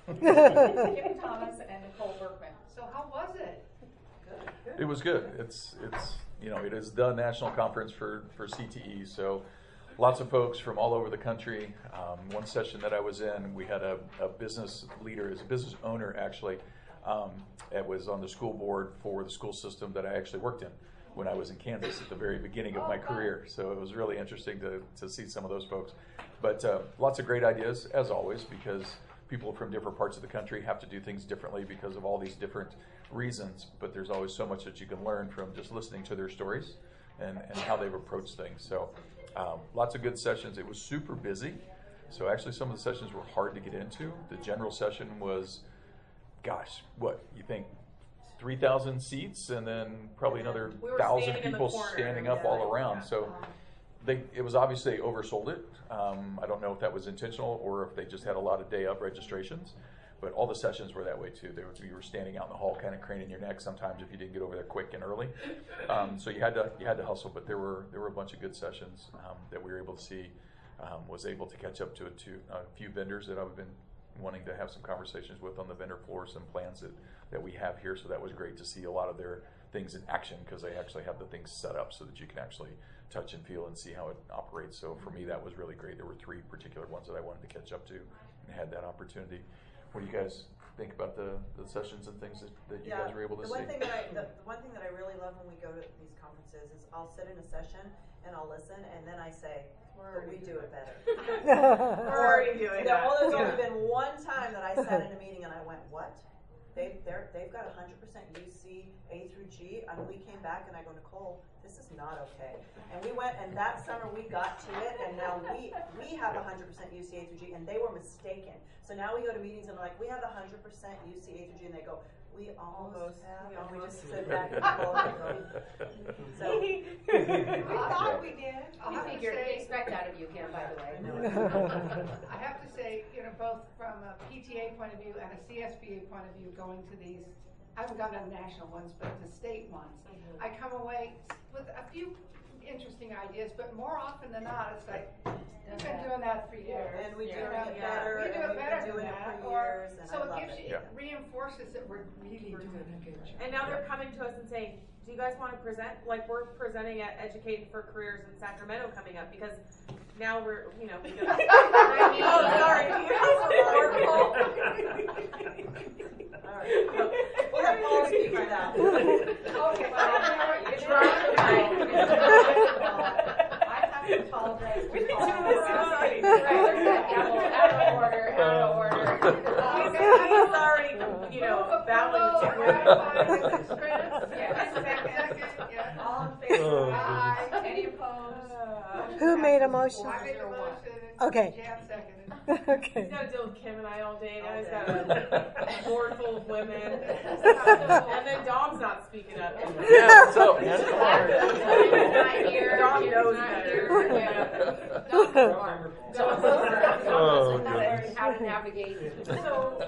Kim Thomas, and Nicole Berkman. So how was it? It was good. It's it is the national conference for CTE. So lots of folks from all over the country. One session that I was in, we had a business leader, as a business owner actually, that was on the school board for the school system that I actually worked in when I was in Kansas at the very beginning of my career. So it was really interesting to see some of those folks. But lots of great ideas, as always, because people from different parts of the country have to do things differently because of all these different reasons. But there's always so much that you can learn from just listening to their stories and how they've approached things. So lots of good sessions. It was super busy. So actually some of the sessions were hard to get into. The general session was, gosh, what, you think 3,000 seats and then probably another We were 1,000 standing in the people corner. standing up all around. So it was obvious they oversold it. I don't know if that was intentional or if they just had a lot of day of registrations. But all the sessions were that way too. You were standing out in the hall, kind of craning your neck sometimes if you didn't get over there quick and early. So you had to hustle. But there were a bunch of good sessions that we were able to see. Was able to catch up to a few vendors that I've been wanting to have some conversations with on the vendor floor, some plans that we have here. So that was great to see a lot of their things in action because they actually have the things set up so that you can actually touch and feel and see how it operates. So for me, that was really great. There were 3 particular ones that I wanted to catch up to and had that opportunity. What do you guys think about the sessions and things that you guys were able to see? The one thing that I really love when we go to these conferences is I'll sit in a session and I'll listen and then I say, but we do it better. We're already doing that. There's only been one time that I sat in a meeting and I went, what? They've got 100% UC A through G, and we came back and I go, Nicole, this is not okay. And we went, and that summer we got to it, and now we have 100% UC A through G, and they were mistaken. So now we go to meetings and we're like, we have 100% UC A through G, and they go, we almost have, and we just sit back and pull it. So we thought we did. Expect that of you, Kim, by the way. I have to say, both from a PTA point of view and a CSBA point of view, going to these, I haven't gone to the national ones, but the state ones, I come away with a few interesting ideas, but more often than not, it's like, we've been doing that for years. And we do it better. We do it better than that. So it gives you, it reinforces that we're really doing a good job. And now they're coming to us and saying, do you guys want to present? Like we're presenting at Educating for Careers in Sacramento coming up because now we're, oh, sorry. All right. We'll have Paul speak for that. Okay, well, I have to apologize. Out of order. He's already, bowing to All in favor? Aye. Any opposed? Who made a motion? I made the motion. Okay. Jan seconded. Okay. He's got to deal with Kim and I all day. Now he's got a board full of women. And then Dom's not speaking up. Yeah, what's up, man? Dom knows better. How to navigate. So,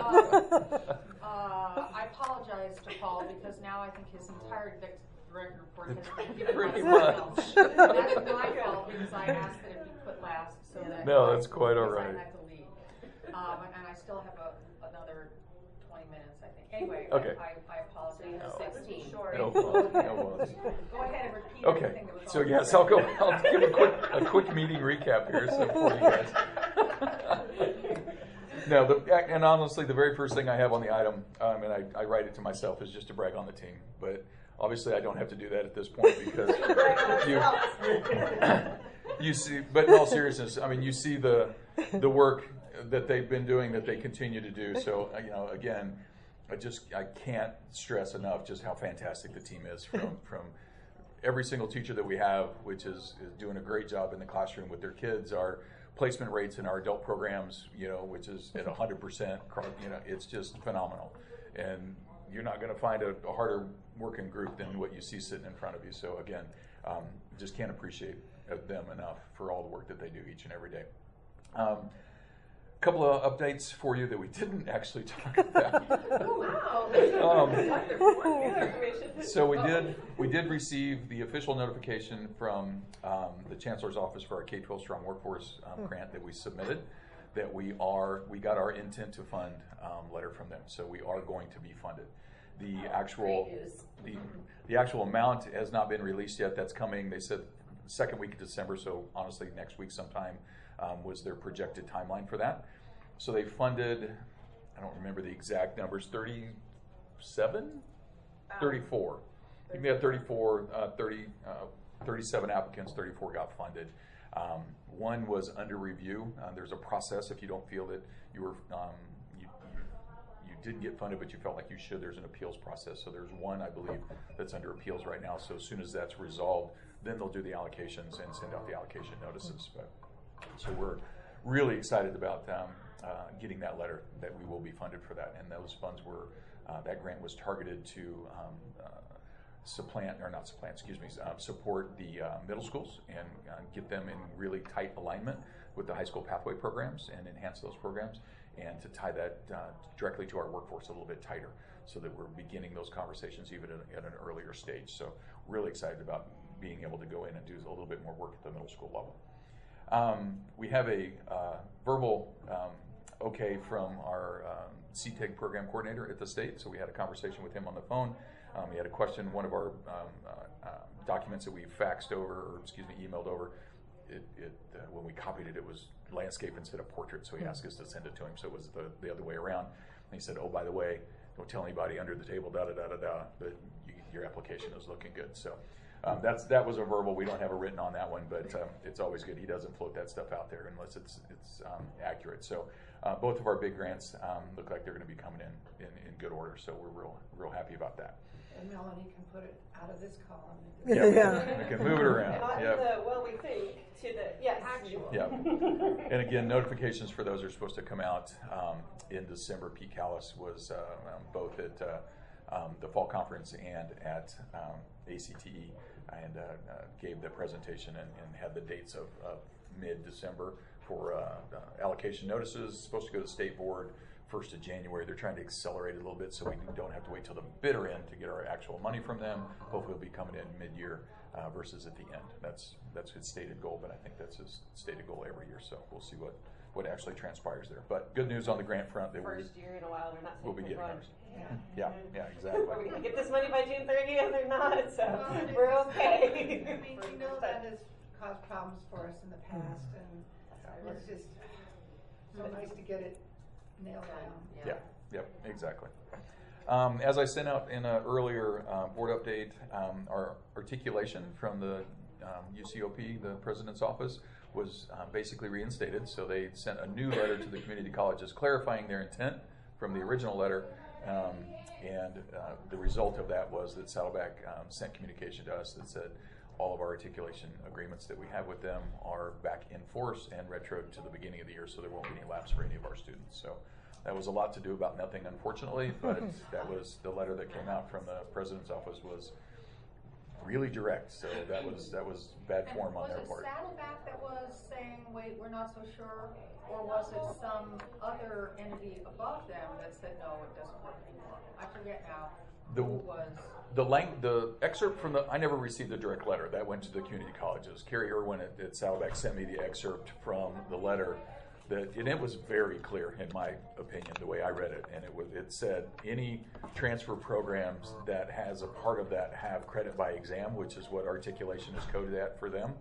I apologize to Paul because now I think his entire direct report has been given Pretty by much. someone else. That's my fault because I asked that it be put last so that No, that's quite all right. I had to leave. And I still have another 20 minutes, I think. Anyway, Okay. I apologize. 16. No worries. Go ahead and repeat Okay, everything that was so already yes, said. I'll give a quick meeting recap here for you guys. No, and honestly, the very first thing I have on the item, and I write it to myself, is just to brag on the team. But obviously, I don't have to do that at this point because you see. But in all seriousness, I mean, you see the work that they've been doing, that they continue to do. So again, I can't stress enough just how fantastic the team is from every single teacher that we have, which is doing a great job in the classroom with their kids. Our placement rates in our adult programs, which is at 100%, it's just phenomenal. And you're not going to find a harder working group than what you see sitting in front of you. So again, just can't appreciate them enough for all the work that they do each and every day. Couple of updates for you that we didn't actually talk about. So we did receive the official notification from the Chancellor's Office for our K-12 Strong Workforce grant that we submitted, that we got our intent to fund letter from them. So we are going to be funded. The actual amount has not been released yet. That's coming. They said second week of December, so honestly next week sometime was their projected timeline for that. So they funded, I don't remember the exact numbers, 37? 34. I think we had 37 applicants, 34 got funded. One was under review. There's a process if you don't feel that you were you didn't get funded, but you felt like you should. There's an appeals process. So there's one, I believe, that's under appeals right now. So as soon as that's resolved, then they'll do the allocations and send out the allocation notices. So we're really excited about getting that letter that we will be funded for that. And those funds were, that grant was targeted to support the middle schools and get them in really tight alignment with the high school pathway programs and enhance those programs, and to tie that directly to our workforce a little bit tighter, so that we're beginning those conversations even at an earlier stage. So really excited about being able to go in and do a little bit more work at the middle school level. We have a verbal okay from our CTEG program coordinator at the state, so we had a conversation with him on the phone. He had a question. One of our documents that we emailed over, when we copied it, it was landscape instead of portrait, so he asked us to send it to him, so it was the other way around. And he said, oh, by the way, don't tell anybody under the table, but your application is looking good. So that was a verbal. We don't have a written on that one, but it's always good. He doesn't float that stuff out there unless it's accurate. So both of our big grants look like they're going to be coming in good order, so we're real happy about that. And Melanie can put it out of this column. Yeah, we can move it around. Not Yep. the, well, we think, to the, yes. Actual. Yeah. And again, notifications for those are supposed to come out in December. Pete Callis was both at the fall conference and at ACTE, and gave the presentation and had the dates of mid-December for allocation notices. Supposed to go to the state board 1st of January. They're trying to accelerate it a little bit so we don't have to wait till the bitter end to get our actual money from them. Hopefully it'll be coming in mid-year versus at the end. That's his stated goal, but I think that's his stated goal every year, so we'll see what actually transpires there. But good news on the grant front. That First year in a while, they're not we'll be taking getting much. ours. Yeah, exactly. Are we going to get this money by June 30th or not? So Well, we're okay. I mean, we know that has caused problems for us in the past, and it's just so nice to get it nailed down. Yeah, yep, exactly. As I sent out in an earlier board update, our articulation from the UCOP, the president's office, was basically reinstated. So they sent a new letter to the community colleges clarifying their intent from the original letter. And the result of that was that Saddleback sent communication to us that said all of our articulation agreements that we have with them are back in force and retro to the beginning of the year, so there won't be any lapse for any of our students. So that was a lot to do about nothing, unfortunately, but that was the letter that came out from the president's office was really direct. So that was bad form on their part. Was it Saddleback that was saying, wait, we're not so sure? Or was it some other entity above them that said, no, it doesn't work anymore? I forget now. Who was? The excerpt from I never received the direct letter. That went to the community colleges. Carrie Irwin at Saddleback sent me the excerpt from the letter. And it was very clear, in my opinion, the way I read it. And it said any transfer programs that has a part of that have credit by exam, which is what articulation is coded at for them.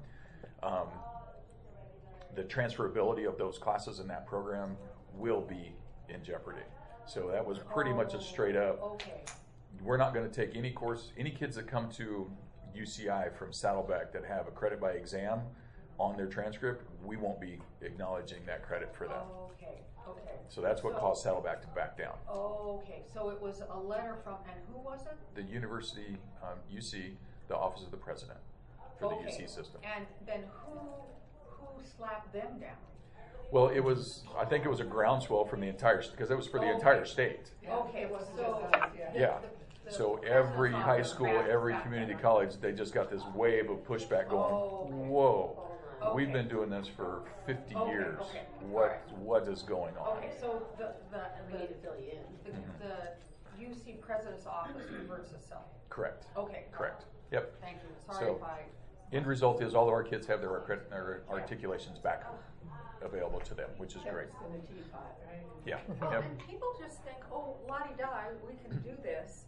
The transferability of those classes in that program will be in jeopardy. So that was pretty much a straight up. Okay. We're not going to take any kids that come to UCI from Saddleback that have a credit by exam on their transcript, we won't be acknowledging that credit for them. Okay. So that's what caused Saddleback to back down. Okay, so it was a letter from, and who was it? The university, UC, the Office of the President for the UC system. And then who slapped them down? Well, I think it was a groundswell from the entire, because it was for the entire state. Okay, It wasn't so. just us, yeah. Yeah. So every high school, every community college, they just got this wave of pushback going, whoa, we've been doing this for 50 years. Okay. What is going on? Okay, so the We need to fill you in. the UC president's office reverts itself. Correct. Okay. Correct. Yep. Thank you. Sorry So, if I. End result is all of our kids have their articulations back available to them, which is great. It's in the teapot, right? Yeah. Well, Yep. and people just think, oh, la-di-da, we can do this,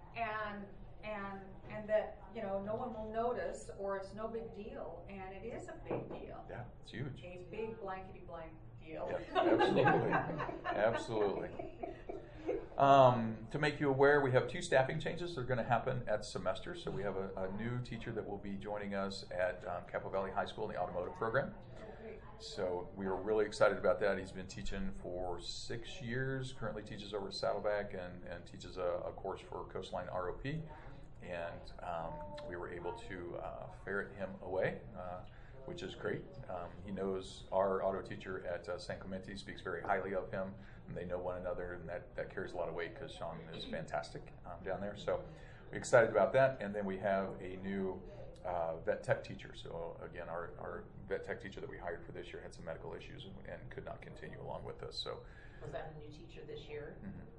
and that, no one will notice, or it's no big deal, and it is a big deal. Yeah, it's huge. A big blankety blank deal. Yeah, absolutely. Absolutely. To make you aware, we have 2 staffing changes that are going to happen at semester. So we have a new teacher that will be joining us at Capo Valley High School in the automotive program. So we are really excited about that. He's been teaching for 6 years, currently teaches over at Saddleback and teaches a course for Coastline ROP. And we were able to ferret him away, which is great. He knows our auto teacher at San Clemente, speaks very highly of him, and they know one another, and that carries a lot of weight because Sean is fantastic down there. So excited about that. And then we have a new vet tech teacher. So again, our vet tech teacher that we hired for this year had some medical issues and could not continue along with us. So Was that a new teacher this year?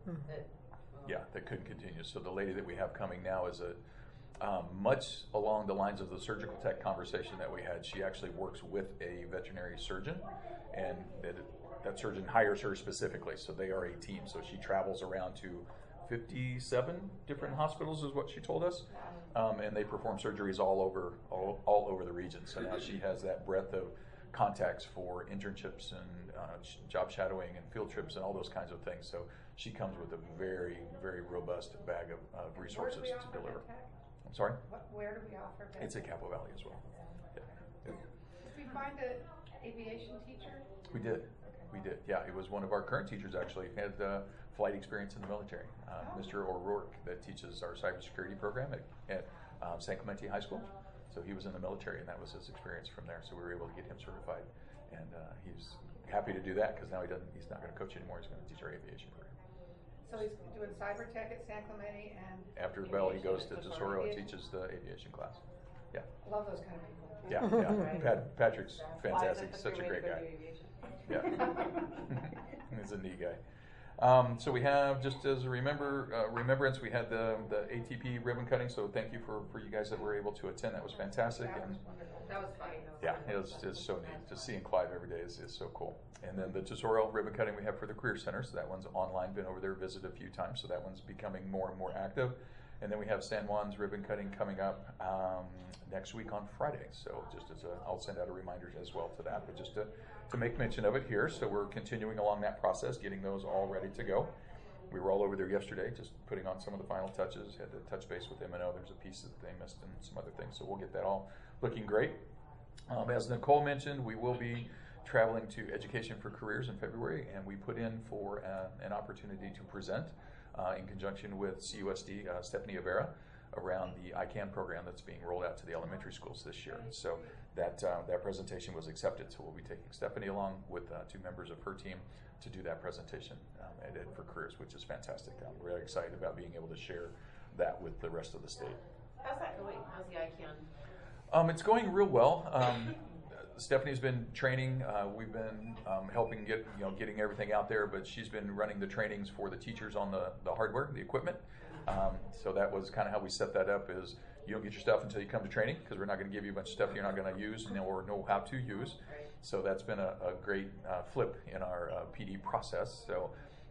that couldn't continue. So the lady that we have coming now is much along the lines of the surgical tech conversation that we had. She actually works with a veterinary surgeon, and that surgeon hires her specifically. So they are a team. So she travels around to 57 different hospitals is what she told us, and they perform surgeries all over the region. So now she has that breadth of contacts for internships and job shadowing and field trips and all those kinds of things. So she comes with a very, very robust bag of resources to deliver. I'm sorry? Where do we offer vet? It's at Capo Valley as well. Yeah. Did we find an aviation teacher? We did. We did. Yeah, it was one of our current teachers actually. He had flight experience in the military. Mr. O'Rourke, that teaches our cybersecurity program at San Clemente High School. So he was in the military, and that was his experience from there. So we were able to get him certified, and he's happy to do that because now he's not going to coach anymore. He's going to teach our aviation program. So he's doing cyber tech at San Clemente, and After Bell, he goes to Tesoro and teaches the aviation class. Yeah. love those kind of people. Yeah. Patrick's fantastic. Such a great guy. Yeah. He's a neat guy. So we have, just as a remembrance, we had the ATP ribbon cutting. So thank you for you guys that were able to attend. That was fantastic. That was funny. Yeah, it's so neat. Just seeing Clive every day is so cool. And then the Tesoro ribbon cutting we have for the Career Center. So that one's online. Been over there, visited a few times. So that one's becoming more and more active. And then we have San Juan's ribbon cutting coming up next week on Friday. So just I'll send out a reminder as well to that. But just to make mention of it here. So we're continuing along that process, getting those all ready to go. We were all over there yesterday, just putting on some of the final touches. Had to touch base with M&O. There's a piece that they missed and some other things. So we'll get that all looking great. As Nicole mentioned, we will be traveling to Education for Careers in February, and we put in for an opportunity to present in conjunction with CUSD, Stephanie Avera, around the ICANN program that's being rolled out to the elementary schools this year. So that presentation was accepted. So we'll be taking Stephanie along with 2 members of her team to do that presentation at Ed for Careers, which is fantastic. I'm really excited about being able to share that with the rest of the state. How's that going? How's the ICANN? It's going real well. Stephanie's been training. We've been helping getting everything out there, but she's been running the trainings for the teachers on the hardware, the equipment. So that was kind of how we set that up. Is you don't get your stuff until you come to training, because we're not going to give you a bunch of stuff you're not going to use or know how to use. So that's been a great flip in our PD process. So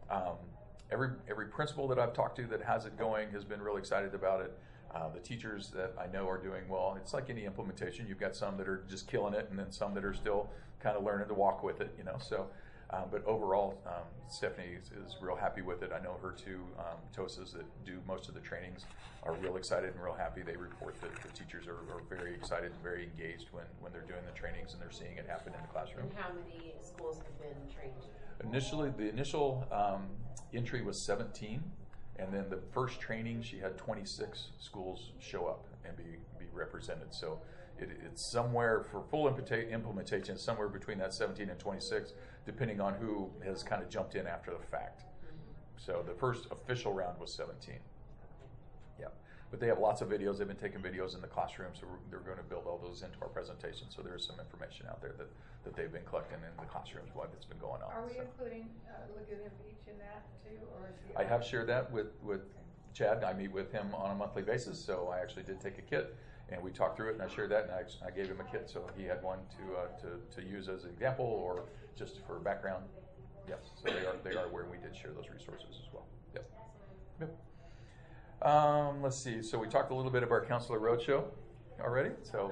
every principal that I've talked to that has it going has been really excited about it. The teachers that I know are doing well. It's like any implementation. You've got some that are just killing it, and then some that are still kind of learning to walk with it, So, but overall, Stephanie is real happy with it. I know her 2 TOSAs that do most of the trainings are real excited and real happy. They report that the teachers are very excited and very engaged when they're doing the trainings and they're seeing it happen in the classroom. And how many schools have been trained? The initial entry was 17. And then the first training, she had 26 schools show up and be represented. So it's somewhere for full implementation, somewhere between that 17 and 26, depending on who has kind of jumped in after the fact. So the first official round was 17. Yeah. But they have lots of videos. They've been taking videos in the classroom, so they're going to build all those into our presentation. So there's some information out there that they've been collecting in the classrooms while it's been going on. Are we including Laguna Beach in that too, or is I have shared that with Chad. I meet with him on a monthly basis, so I actually did take a kit and we talked through it, and I shared that, and I gave him a kit so he had one to use as an example or just for background. Yes, so they are where we did share those resources as well. Yep. Let's see. So we talked a little bit about our Counselor Roadshow already, so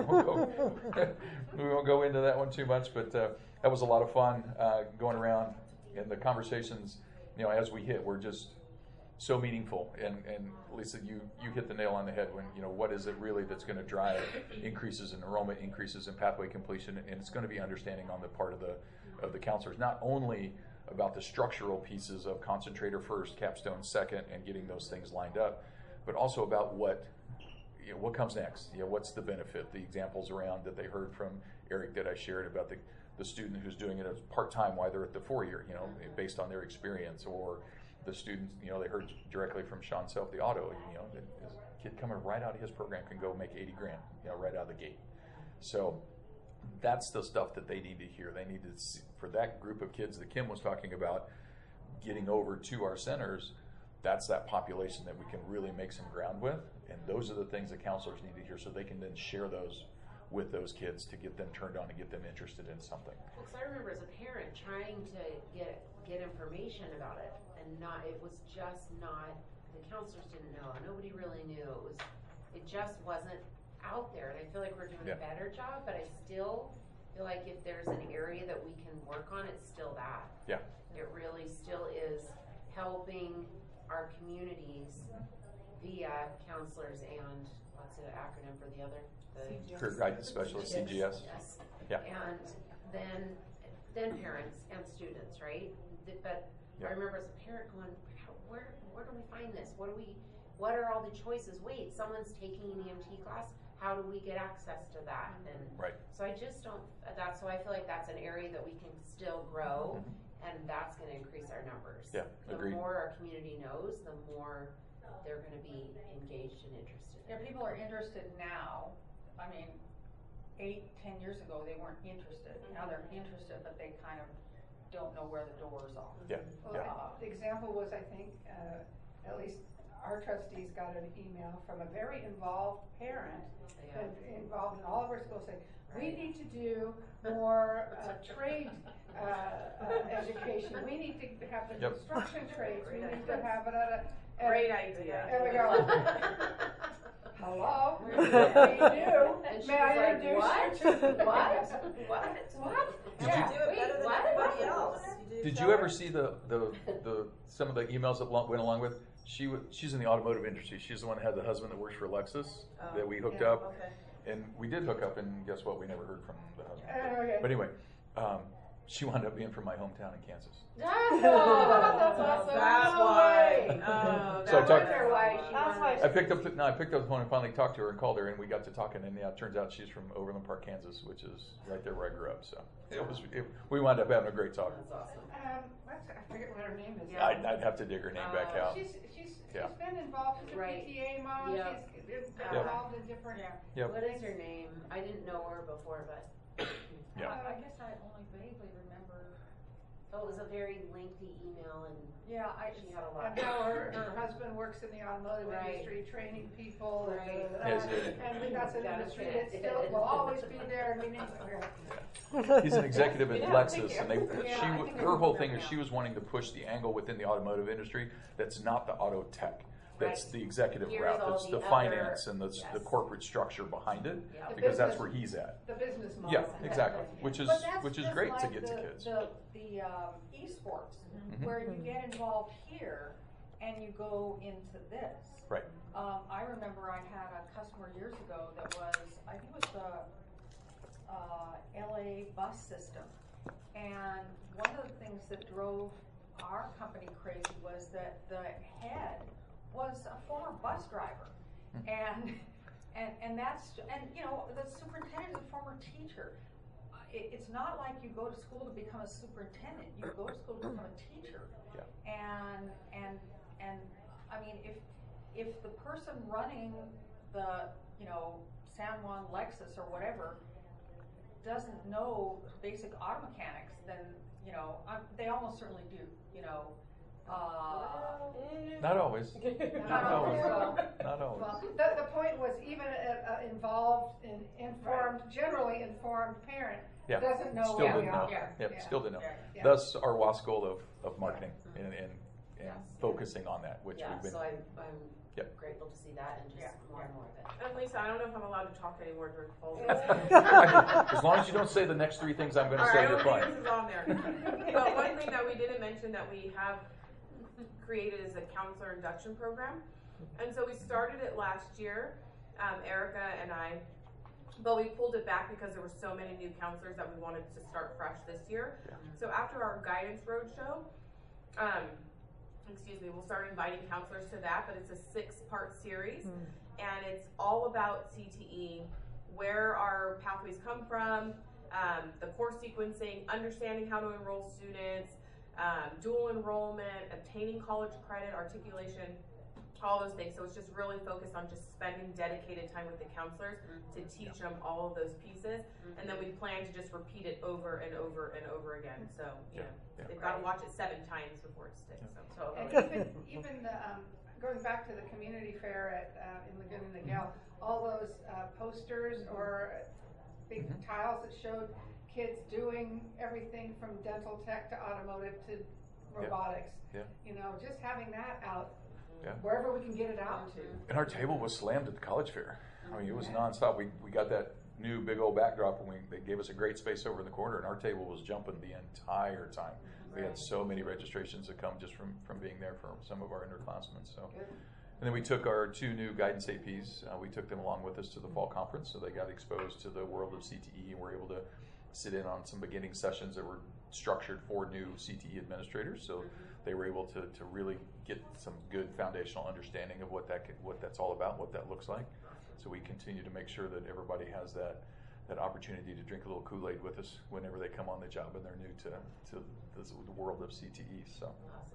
we won't go into that one too much, but that was a lot of fun going around, and the conversations, as we hit, were just so meaningful. And Lisa, you hit the nail on the head when, what is it really that's going to drive increases in enrollment, increases in pathway completion, and it's going to be understanding on the part of the counselors, not only about the structural pieces of concentrator first, capstone second, and getting those things lined up, but also about what comes next. What's the benefit? The examples around that they heard from Eric that I shared about the student who's doing it as part-time while they're at the 4-year, based on their experience, or the students, you know, they heard directly from Sean Self, the auto, you know, that his kid coming right out of his program can go make 80 grand, you know, right out of the gate. So that's the stuff that they need to hear. They need to see, for that group of kids that Kim was talking about getting over to our centers, that's that population that we can really make some ground with. And those are the things that counselors need to hear so they can then share those with those kids to get them turned on and get them interested in something. Well, 'cause I remember as a parent trying to get information about it, and it was just not, the counselors didn't know, nobody really knew, it just wasn't out there, and I feel like we're doing a better job, but I still feel like if there's an area that we can work on, it's still that. Yeah. It really still is helping our communities via counselors and, what's the acronym for the other? Career guidance specialist, CGS. Yes. Yeah. And then parents and students, right? But I remember as a parent going, where do we find this? What are all the choices? Wait, someone's taking an EMT class. How do we get access to that? And so I just don't. So I feel like that's an area that we can still grow, and that's going to increase our numbers. Yeah, agreed. The more our community knows, the more they're going to be engaged and interested. Yeah, people are interested now. I mean, 8-10 years ago, they weren't interested. Now they're interested, but they kind of don't know where the doors are. Yeah. Well, the example was, I think, at least our trustees got an email from a very involved parent involved in all of our schools saying, we need to do more trade education. We need to have the construction trades. We need to have it. Great idea. There we go. Hello. We do. May I introduce you to what? You do it better than everybody else. Did you ever see the some of the emails that went along with? She's in the automotive industry. She's the one that had the husband that works for Lexus that we hooked up. Okay. And we did hook up, and guess what? We never heard from the husband. Okay. But anyway, she wound up being from my hometown in Kansas. Oh, that's awesome. That's why. So I talked. That's why. I picked up the phone and finally talked to her and called her, and we got to talking. And it turns out she's from Overland Park, Kansas, which is right there where I grew up. So we wound up having a great talk. That's awesome. I forget what her name is. I'd have to dig her name back out. She's been involved. She's a PTA mom. Yep. She's been involved in different. What is her name? I didn't know her before, but. I guess I only vaguely remember. Oh, it was a very lengthy email, and she had a lot. And now her husband works in the automotive industry, training people, and that's an industry that still will always be there. And we need He's an executive at Lexus, and her whole thing is she was wanting to push the angle within the automotive industry that's not the auto tech. That's the executive route. That's the finance and the corporate structure behind it, because that's where he's at. The business model. Yeah, exactly. Which is great to get to kids. The esports, where you get involved here and you go into this. Right. I remember I had a customer years ago that was, I think it was the LA bus system, and one of the things that drove our company crazy was that the head was a former bus driver, and that's, and you know, the superintendent is a former teacher. It's not like you go to school to become a superintendent. You go to school to become a teacher. Yeah. And I mean, if the person running the, you know, San Juan Lexus or whatever doesn't know basic auto mechanics, then, you know, they almost certainly do, you know. Not always. Not always. Not always. Well, the point was, even involved, informed, generally informed parent doesn't know. Still didn't know. Still didn't know. Yeah. Thus, our WASC goal of marketing and focusing on that, which we've been. So I'm grateful to see that and just more and more of it. And Lisa, I don't know if I'm allowed to talk anymore during full. As long as you don't say the next three things I'm going to say, you're fine. This is on there. But one thing that we didn't mention that we have created is a counselor induction program, and so we started it last year, Erica and I, but we pulled it back because there were so many new counselors that we wanted to start fresh this year. So after our guidance roadshow, we'll start inviting counselors to that, but it's a 6-part series, and it's all about CTE, where our pathways come from, the course sequencing, understanding how to enroll students, dual enrollment, obtaining college credit, articulation, all those things. So it's just really focused on just spending dedicated time with the counselors to teach them all of those pieces. And then we plan to just repeat it over and over and over again. So, you know, they've got to watch it 7 times before it sticks. So. And even the, going back to the community fair at, in Laguna Niguel, all those posters or big tiles that showed kids doing everything from dental tech to automotive to robotics. You know, just having that out wherever we can get it out to. And our table was slammed at the college fair. I mean, it was nonstop. We got that new big old backdrop, and they gave us a great space over in the corner, and our table was jumping the entire time. We had so many registrations that come just from being there for some of our underclassmen. So, and then we took our 2 new guidance APs. We took them along with us to the fall conference, so they got exposed to the world of CTE and were able to sit in on some beginning sessions that were structured for new CTE administrators. So they were able to really get some good foundational understanding of what that's all about, what that looks like. So we continue to make sure that everybody has that opportunity to drink a little Kool-Aid with us whenever they come on the job and they're new to the world of CTE. So,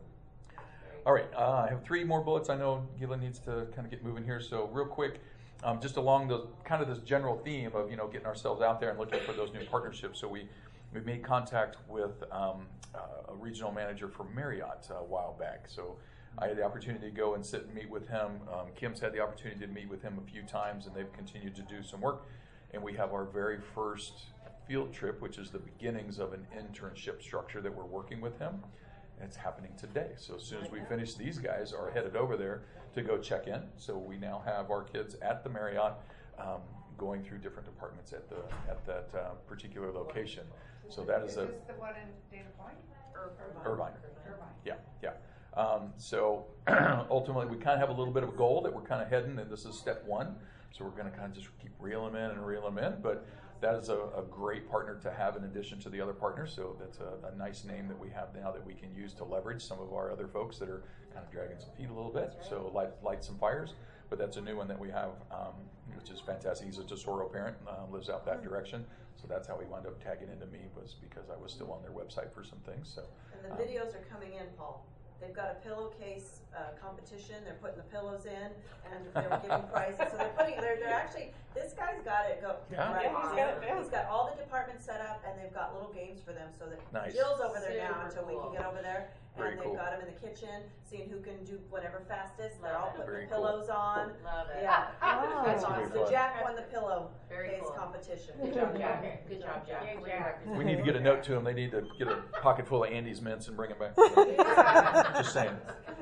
all right, I have 3 more bullets. I know Gila needs to kind of get moving here. So real quick, just along the kind of this general theme of getting ourselves out there and looking for those new partnerships. So we made contact with a regional manager for Marriott a while back. So I had the opportunity to go and sit and meet with him. Kim's had the opportunity to meet with him a few times, and they've continued to do some work. And we have our very first field trip, which is the beginnings of an internship structure that we're working with him. And it's happening today. So as soon as we finish, these guys are headed over there to go check in. So we now have our kids at the Marriott going through different departments at that particular location. So that is this the one in Dana Point? Irvine. Yeah. So ultimately, we kind of have a little bit of a goal that we're kind of heading, and this is step 1. So we're going to kind of just keep reeling them in. But that is a great partner to have in addition to the other partners. So that's a nice name that we have now that we can use to leverage some of our other folks that are kind of dragging some feet a little bit. So light some fires. But that's a new one that we have, which is fantastic. He's a Tesoro parent, lives out that direction. So that's how he wound up tagging into me, was because I was still on their website for some things. So. And the videos are coming in, Paul. They've got a pillowcase competition. They're putting the pillows in, and they're giving prizes. So they're actually, this guy's got it go. Yeah. Right. Yeah, he's got all the departments set up, and they've got little games for them. So that Nice. Jill's over there now until we can get over there. Very And they've cool. got them in the kitchen, seeing who can do whatever fastest. They're all putting Very the pillows on. Love it. Yeah. Oh. That's Very awesome. So fun. Jack won the pillow Very case cool. competition. Good job, Jack. Good job, Jack. We need to get a note to them. They need to get a pocket full of Andy's mints and bring it back. Just saying.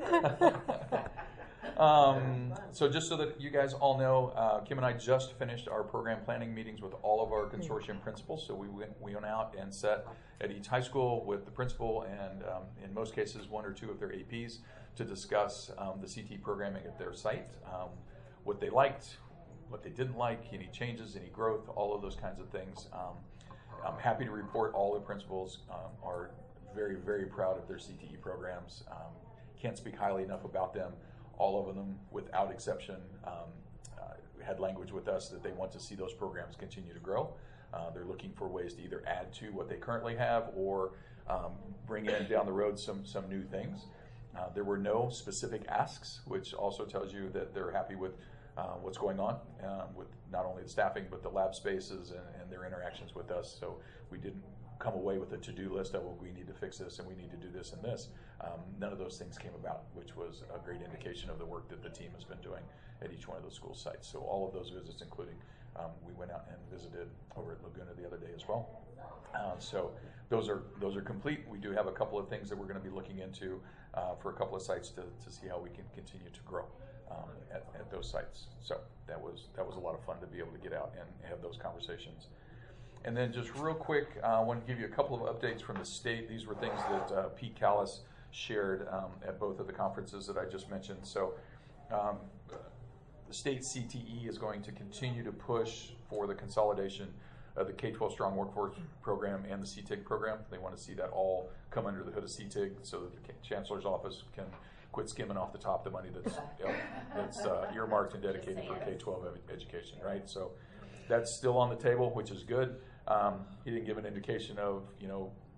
So just so that you guys all know, Kim and I just finished our program planning meetings with all of our consortium principals. So we went out and sat at each high school with the principal and in most cases 1 or 2 of their APs to discuss the CT programming at their site, what they liked, what they didn't like, any changes, any growth, all of those kinds of things. I'm happy to report all the principals are very, very proud of their CTE programs. Can't speak highly enough about them. All of them, without exception, had language with us that they want to see those programs continue to grow. They're looking for ways to either add to what they currently have or bring in down the road some new things. There were no specific asks, which also tells you that they're happy with what's going on with not only the staffing but the lab spaces and their interactions with us. So we didn't come away with a to-do list of, well, we need to fix this and we need to do this and this. None of those things came about, which was a great indication of the work that the team has been doing at each one of those school sites. So all of those visits, including we went out and visited over at Laguna the other day as well. So those are complete. We do have a couple of things that we're going to be looking into for a couple of sites to see how we can continue to grow at those sites. So that was a lot of fun to be able to get out and have those conversations. And then just real quick, I want to give you a couple of updates from the state. These were things that Pete Callis shared at both of the conferences that I just mentioned. So the state CTE is going to continue to push for the consolidation of the K-12 Strong Workforce Program and the CTIG program. They want to see that all come under the hood of CTIG so that the Chancellor's office can quit skimming off the top the money that's earmarked and dedicated for K-12 education, right? So that's still on the table, which is good. He didn't give an indication of,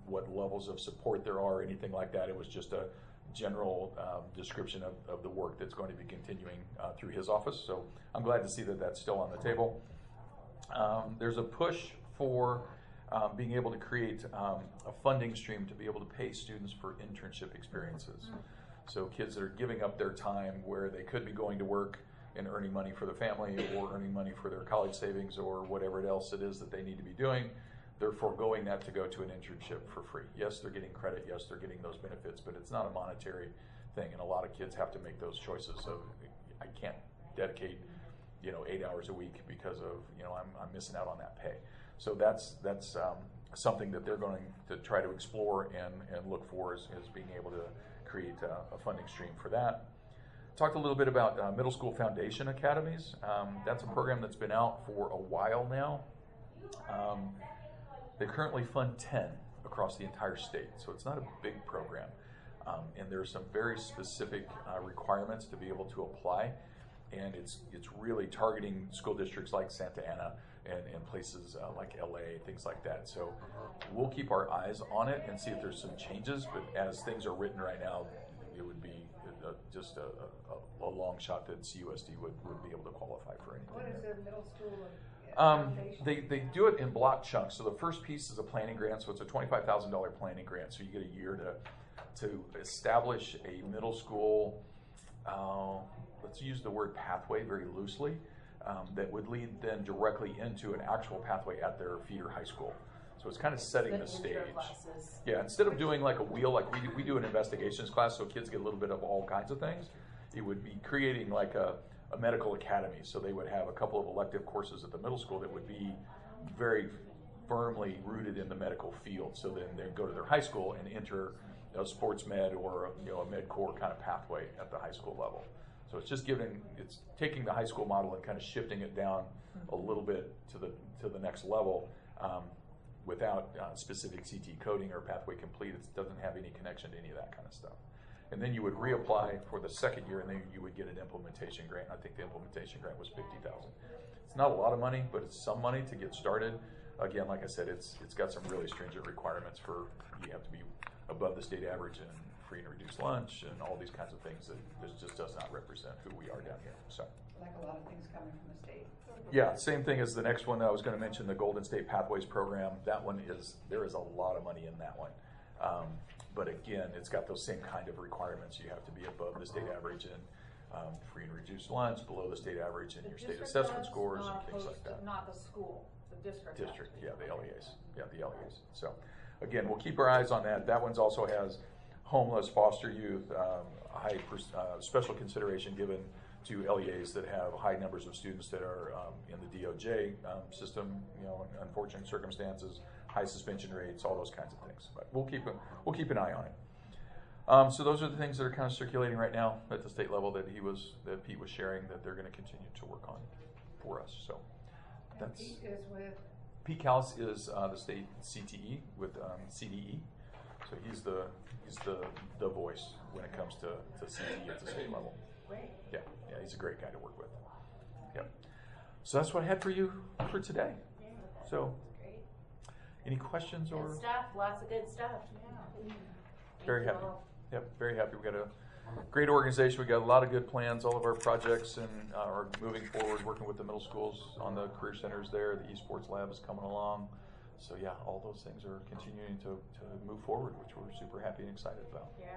what levels of support there are, anything like that. It was just a general description of the work that's going to be continuing through his office. So I'm glad to see that that's still on the table. There's a push for being able to create a funding stream to be able to pay students for internship experiences. So kids that are giving up their time where they could be going to work and earning money for their family or earning money for their college savings or whatever else it is that they need to be doing, they're foregoing that to go to an internship for free. Yes, they're getting credit. Yes, they're getting those benefits, but it's not a monetary thing. And a lot of kids have to make those choices of, I can't dedicate, 8 hours a week because of, I'm missing out on that pay. So that's something that they're going to try to explore and look for is being able to create a funding stream for that. Talked a little bit about middle school foundation academies. That's a program that's been out for a while now. They currently fund 10 across the entire state, so it's not a big program. And there's some very specific requirements to be able to apply, and it's really targeting school districts like Santa Ana and places like LA, things like that. So we'll keep our eyes on it and see if there's some changes, but as things are written right now, it would be just a long shot that CUSD would be able to qualify for anything. What is the middle school? They do it in block chunks. So the first piece is a planning grant, so it's a $25,000 planning grant. So you get a year to establish a middle school, let's use the word pathway very loosely, that would lead then directly into an actual pathway at their feeder high school. So it's kind of setting the stage. Yeah, instead of doing like a wheel, like we do an investigations class, so kids get a little bit of all kinds of things, it would be creating like a medical academy. So they would have a couple of elective courses at the middle school that would be very firmly rooted in the medical field. So then they'd go to their high school and enter a sports med or a med core kind of pathway at the high school level. So it's just it's taking the high school model and kind of shifting it down a little bit to the next level. Without specific CT coding or pathway complete, it doesn't have any connection to any of that kind of stuff. And then you would reapply for the second year, and then you would get an implementation grant. I think the implementation grant was $50,000. It's not a lot of money, but it's some money to get started. Again, like I said, it's got some really stringent requirements for you have to be above the state average and free and reduced lunch and all these kinds of things that just does not represent who we are down here. So, Like a lot of things coming from the state. yeah, same thing as the next one that I was going to mention, the Golden State Pathways Program. That one there is a lot of money in that one. But again, it's got those same kind of requirements. You have to be above the state average in free and reduced lunch, below the state average in your state assessment scores and things like that. Not the school, the district. District, yeah, the LEAs. Yeah, the LEAs. So again, we'll keep our eyes on that. That one also has homeless, foster youth, special consideration given to LEAs that have high numbers of students that are in the DOJ system, in unfortunate circumstances, high suspension rates, all those kinds of things. But we'll keep an eye on it. So those are the things that are kind of circulating right now at the state level that Pete was sharing that they're going to continue to work on for us. So that's Pete is with Pete Callis is the state CTE with CDE. So he's the voice when it comes to CTE at the state level. Great. Yeah, he's a great guy to work with. Yep. So that's what I had for you for today. So, Great. any questions or? Good stuff. Lots of good stuff. Very happy. Yep, very happy. We got a great organization. We got a lot of good plans. All of our projects and are moving forward. Working with the middle schools on the career centers there. The esports lab is coming along. So yeah, all those things are continuing to move forward, which we're super happy and excited about. Yeah.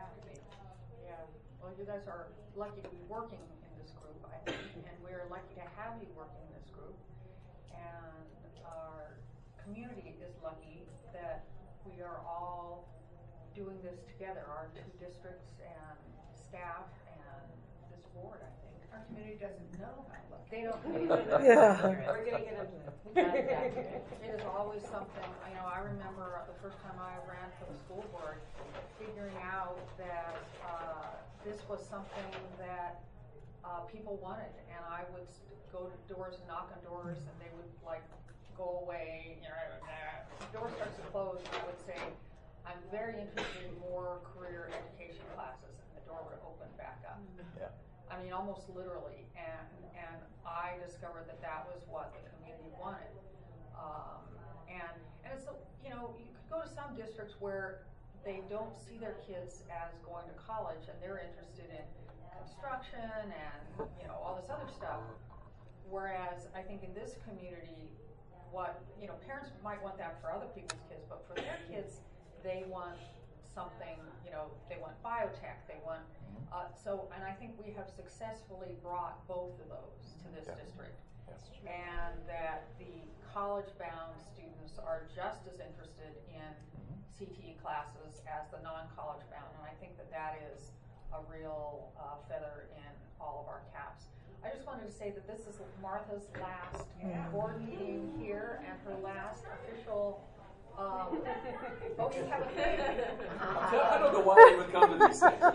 Well, you guys are lucky to be working in this group, I think, and we're lucky to have you working in this group. And our community is lucky that we are all doing this together, our two districts and staff and this board, I think. Our community doesn't know how lucky. They don't. Yeah. We're gonna get into it. It is always something, I remember the first time I ran for the school board, figuring out that this was something that people wanted, and I would go to doors and knock on doors, and they would go away. The door starts to close, and I would say, I'm very interested in more career education classes, and the door would open back up. Yeah. Almost literally, and I discovered that was what the community wanted. And it's, you know, you could go to some districts where they don't see their kids as going to college and they're interested in construction and, you know, all this other stuff. Whereas I think in this community, what, you know, parents might want that for other people's kids, but for their kids, they want something, you know, they want biotech, they want, and I think we have successfully brought both of those to this district. And that the college-bound students are just as interested in CTE classes as the non-college bound, and I think that that is a real feather in all of our caps. I just wanted to say that this is Martha's last board meeting here and her last official. Oh, you have a thing. I don't know why we would come to these things.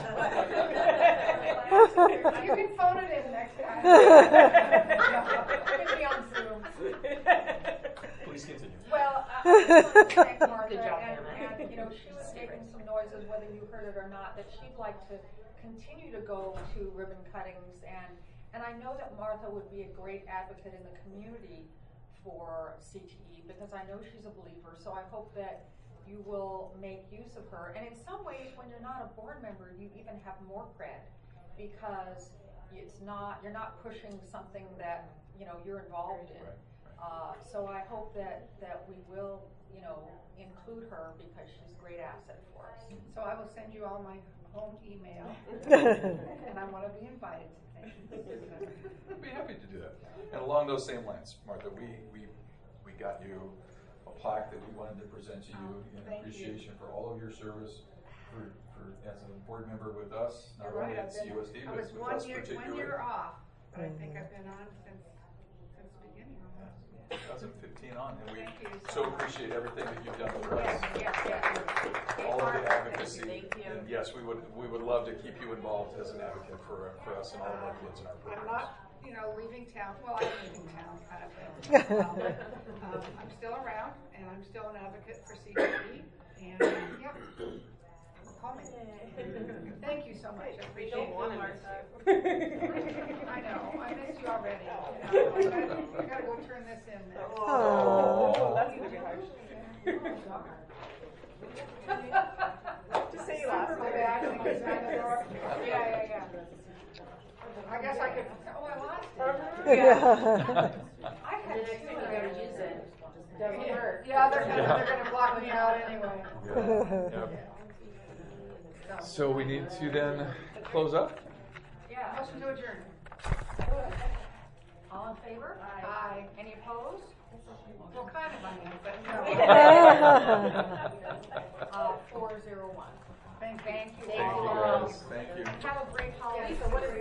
You can phone it in next time. Maybe on Zoom. Please continue. Well, I just want to thank Martha, and you know, she was making some noises, whether you heard it or not, that she'd like to continue to go to ribbon cuttings, and I know that Martha would be a great advocate in the community for CTE, because I know she's a believer, so I hope that you will make use of her. And in some ways, when you're not a board member, you even have more cred, because it's not, you're not pushing something that, you know, you're involved in. So I hope that we will, you know, include her, because she's a great asset for us. So I will send you all my home email, and I want to be invited to things. I'd be happy to do that. And along those same lines, Martha, we got you a plaque that we wanted to present to you in appreciation for all of your service for as a board member with us, not only at CUSD, but with us particularly. 1 year off, but I think I've been on since the beginning. 2015 on, and we Thank you so much. appreciate everything that you've done for us. All of the advocacy. And yes, we would love to keep you involved as an advocate for us and all of our kids in our I'm programs. not, you know, leaving town. Well, I'm leaving town, kind of thing. I'm still around, and I'm still an advocate for CTE. And yeah, call me. Thank you so much. I appreciate it. I know. I missed you already. I gotta go turn this in now. Oh, that's gonna be harsh. Just say you lost. My bag and it's on the door. Yeah. I guess I could. Oh, I lost it. Yeah. I had The next time you better use it. Doesn't work. Yeah, they're gonna block me out anyway. Yep. So we need to then close up. Yeah, motion to adjourn. All in favor? Aye. Any opposed? Well, kind of, I mean, but 401. Thank you. Thank you Thank all. you guys. Thank you. Have a great holiday. Lisa, what is